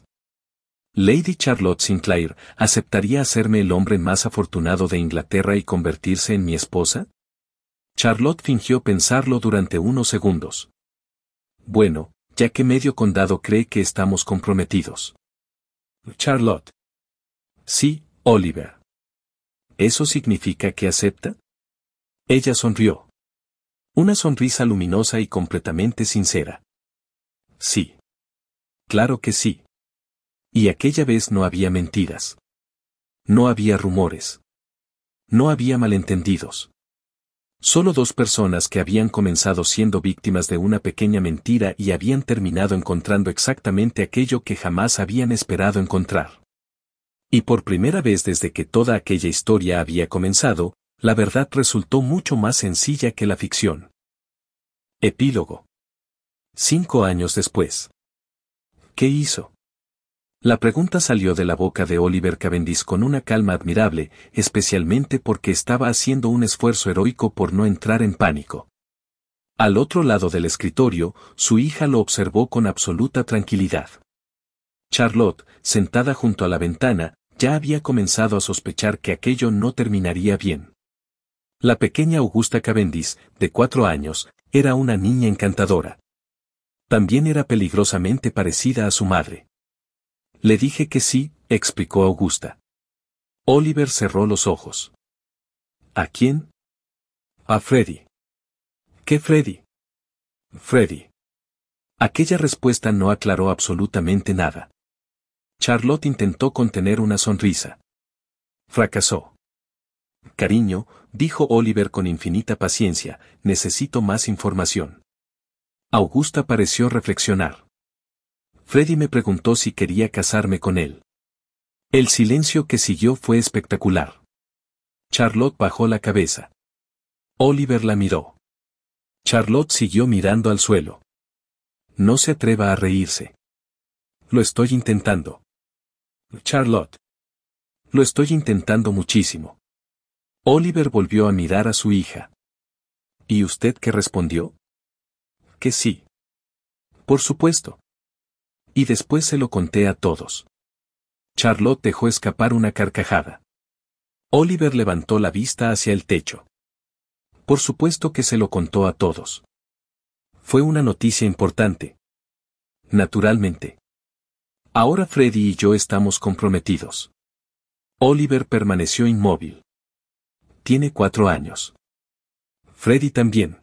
Lady Charlotte Sinclair, ¿aceptaría hacerme el hombre más afortunado de Inglaterra y convertirse en mi esposa? Charlotte fingió pensarlo durante unos segundos. Bueno, ya que medio condado cree que estamos comprometidos. Charlotte. Sí, Oliver. ¿Eso significa que acepta? Ella sonrió. Una sonrisa luminosa y completamente sincera. Sí. Claro que sí. Y aquella vez no había mentiras. No había rumores. No había malentendidos. Solo dos personas que habían comenzado siendo víctimas de una pequeña mentira y habían terminado encontrando exactamente aquello que jamás habían esperado encontrar. Y por primera vez desde que toda aquella historia había comenzado, la verdad resultó mucho más sencilla que la ficción. Epílogo. Cinco años después. ¿Qué hizo? La pregunta salió de la boca de Oliver Cavendish con una calma admirable, especialmente porque estaba haciendo un esfuerzo heroico por no entrar en pánico. Al otro lado del escritorio, su hija lo observó con absoluta tranquilidad. Charlotte, sentada junto a la ventana, ya había comenzado a sospechar que aquello no terminaría bien. La pequeña Augusta Cavendish, de cuatro años, era una niña encantadora. También era peligrosamente parecida a su madre. Le dije que sí, explicó Augusta. Oliver cerró los ojos. ¿A quién? A Freddy. ¿Qué Freddy? Freddy. Aquella respuesta no aclaró absolutamente nada. Charlotte intentó contener una sonrisa. Fracasó. Cariño, dijo Oliver con infinita paciencia, necesito más información. Augusta pareció reflexionar. Freddy me preguntó si quería casarme con él. El silencio que siguió fue espectacular. Charlotte bajó la cabeza. Oliver la miró. Charlotte siguió mirando al suelo. No se atreva a reírse. Lo estoy intentando. Charlotte. Lo estoy intentando muchísimo. Oliver volvió a mirar a su hija. ¿Y usted qué respondió? Que sí. Por supuesto. Y después se lo conté a todos. Charlotte dejó escapar una carcajada. Oliver levantó la vista hacia el techo. Por supuesto que se lo contó a todos. Fue una noticia importante. Naturalmente. Ahora Freddy y yo estamos comprometidos. Oliver permaneció inmóvil. Tiene cuatro años. Freddy también.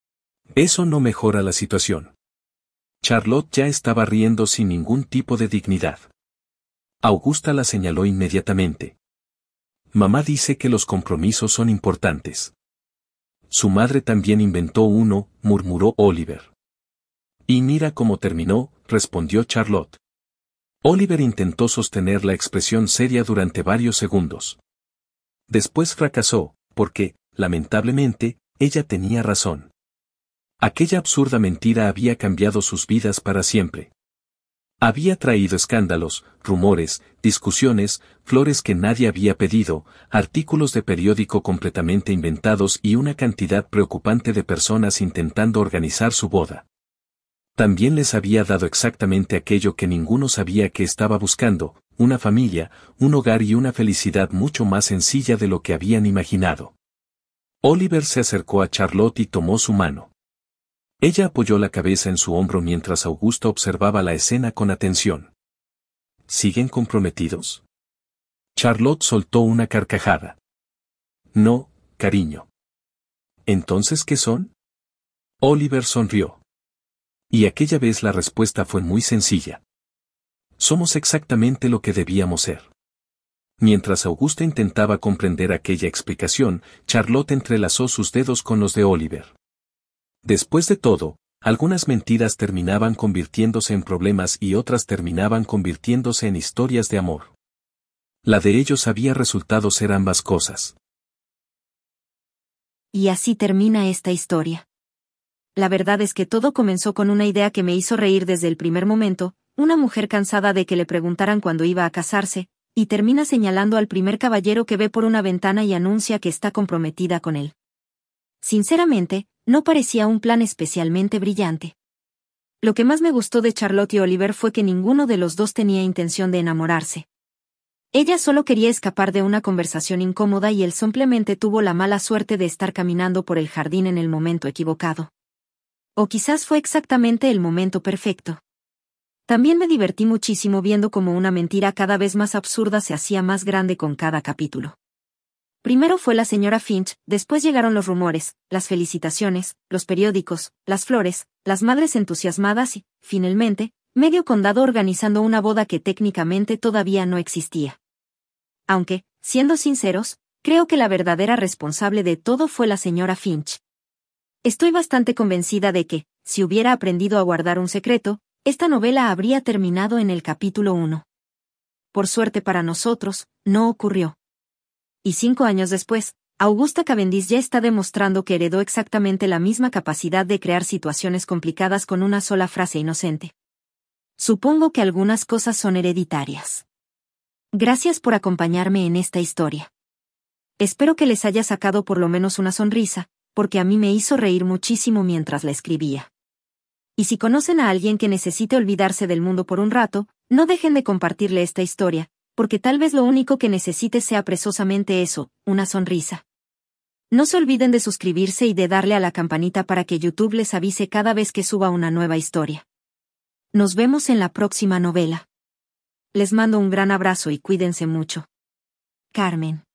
Eso no mejora la situación. Charlotte ya estaba riendo sin ningún tipo de dignidad. Augusta la señaló inmediatamente. Mamá dice que los compromisos son importantes. Su madre también inventó uno, murmuró Oliver. Y mira cómo terminó, respondió Charlotte. Oliver intentó sostener la expresión seria durante varios segundos. Después fracasó, porque, lamentablemente, ella tenía razón. Aquella absurda mentira había cambiado sus vidas para siempre. Había traído escándalos, rumores, discusiones, flores que nadie había pedido, artículos de periódico completamente inventados y una cantidad preocupante de personas intentando organizar su boda. También les había dado exactamente aquello que ninguno sabía que estaba buscando, una familia, un hogar y una felicidad mucho más sencilla de lo que habían imaginado. Oliver se acercó a Charlotte y tomó su mano. Ella apoyó la cabeza en su hombro mientras Augusta observaba la escena con atención. ¿Siguen comprometidos? Charlotte soltó una carcajada. No, cariño. ¿Entonces qué son? Oliver sonrió. Y aquella vez la respuesta fue muy sencilla. Somos exactamente lo que debíamos ser. Mientras Augusta intentaba comprender aquella explicación, Charlotte entrelazó sus dedos con los de Oliver. Después de todo, algunas mentiras terminaban convirtiéndose en problemas y otras terminaban convirtiéndose en historias de amor. La de ellos había resultado ser ambas cosas. Y así termina esta historia. La verdad es que todo comenzó con una idea que me hizo reír desde el primer momento, una mujer cansada de que le preguntaran cuándo iba a casarse, y termina señalando al primer caballero que ve por una ventana y anuncia que está comprometida con él. Sinceramente, no parecía un plan especialmente brillante. Lo que más me gustó de Charlotte y Oliver fue que ninguno de los dos tenía intención de enamorarse. Ella solo quería escapar de una conversación incómoda y él simplemente tuvo la mala suerte de estar caminando por el jardín en el momento equivocado. O quizás fue exactamente el momento perfecto. También me divertí muchísimo viendo cómo una mentira cada vez más absurda se hacía más grande con cada capítulo. Primero fue la señora Finch, después llegaron los rumores, las felicitaciones, los periódicos, las flores, las madres entusiasmadas y, finalmente, medio condado organizando una boda que técnicamente todavía no existía. Aunque, siendo sinceros, creo que la verdadera responsable de todo fue la señora Finch. Estoy bastante convencida de que, si hubiera aprendido a guardar un secreto, esta novela habría terminado en el capítulo uno. Por suerte para nosotros, no ocurrió. Y cinco años después, Augusta Cavendish ya está demostrando que heredó exactamente la misma capacidad de crear situaciones complicadas con una sola frase inocente. Supongo que algunas cosas son hereditarias. Gracias por acompañarme en esta historia. Espero que les haya sacado por lo menos una sonrisa, porque a mí me hizo reír muchísimo mientras la escribía. Y si conocen a alguien que necesite olvidarse del mundo por un rato, no dejen de compartirle esta historia, porque tal vez lo único que necesite sea precisamente eso, una sonrisa. No se olviden de suscribirse y de darle a la campanita para que YouTube les avise cada vez que suba una nueva historia. Nos vemos en la próxima novela. Les mando un gran abrazo y cuídense mucho. Carmen.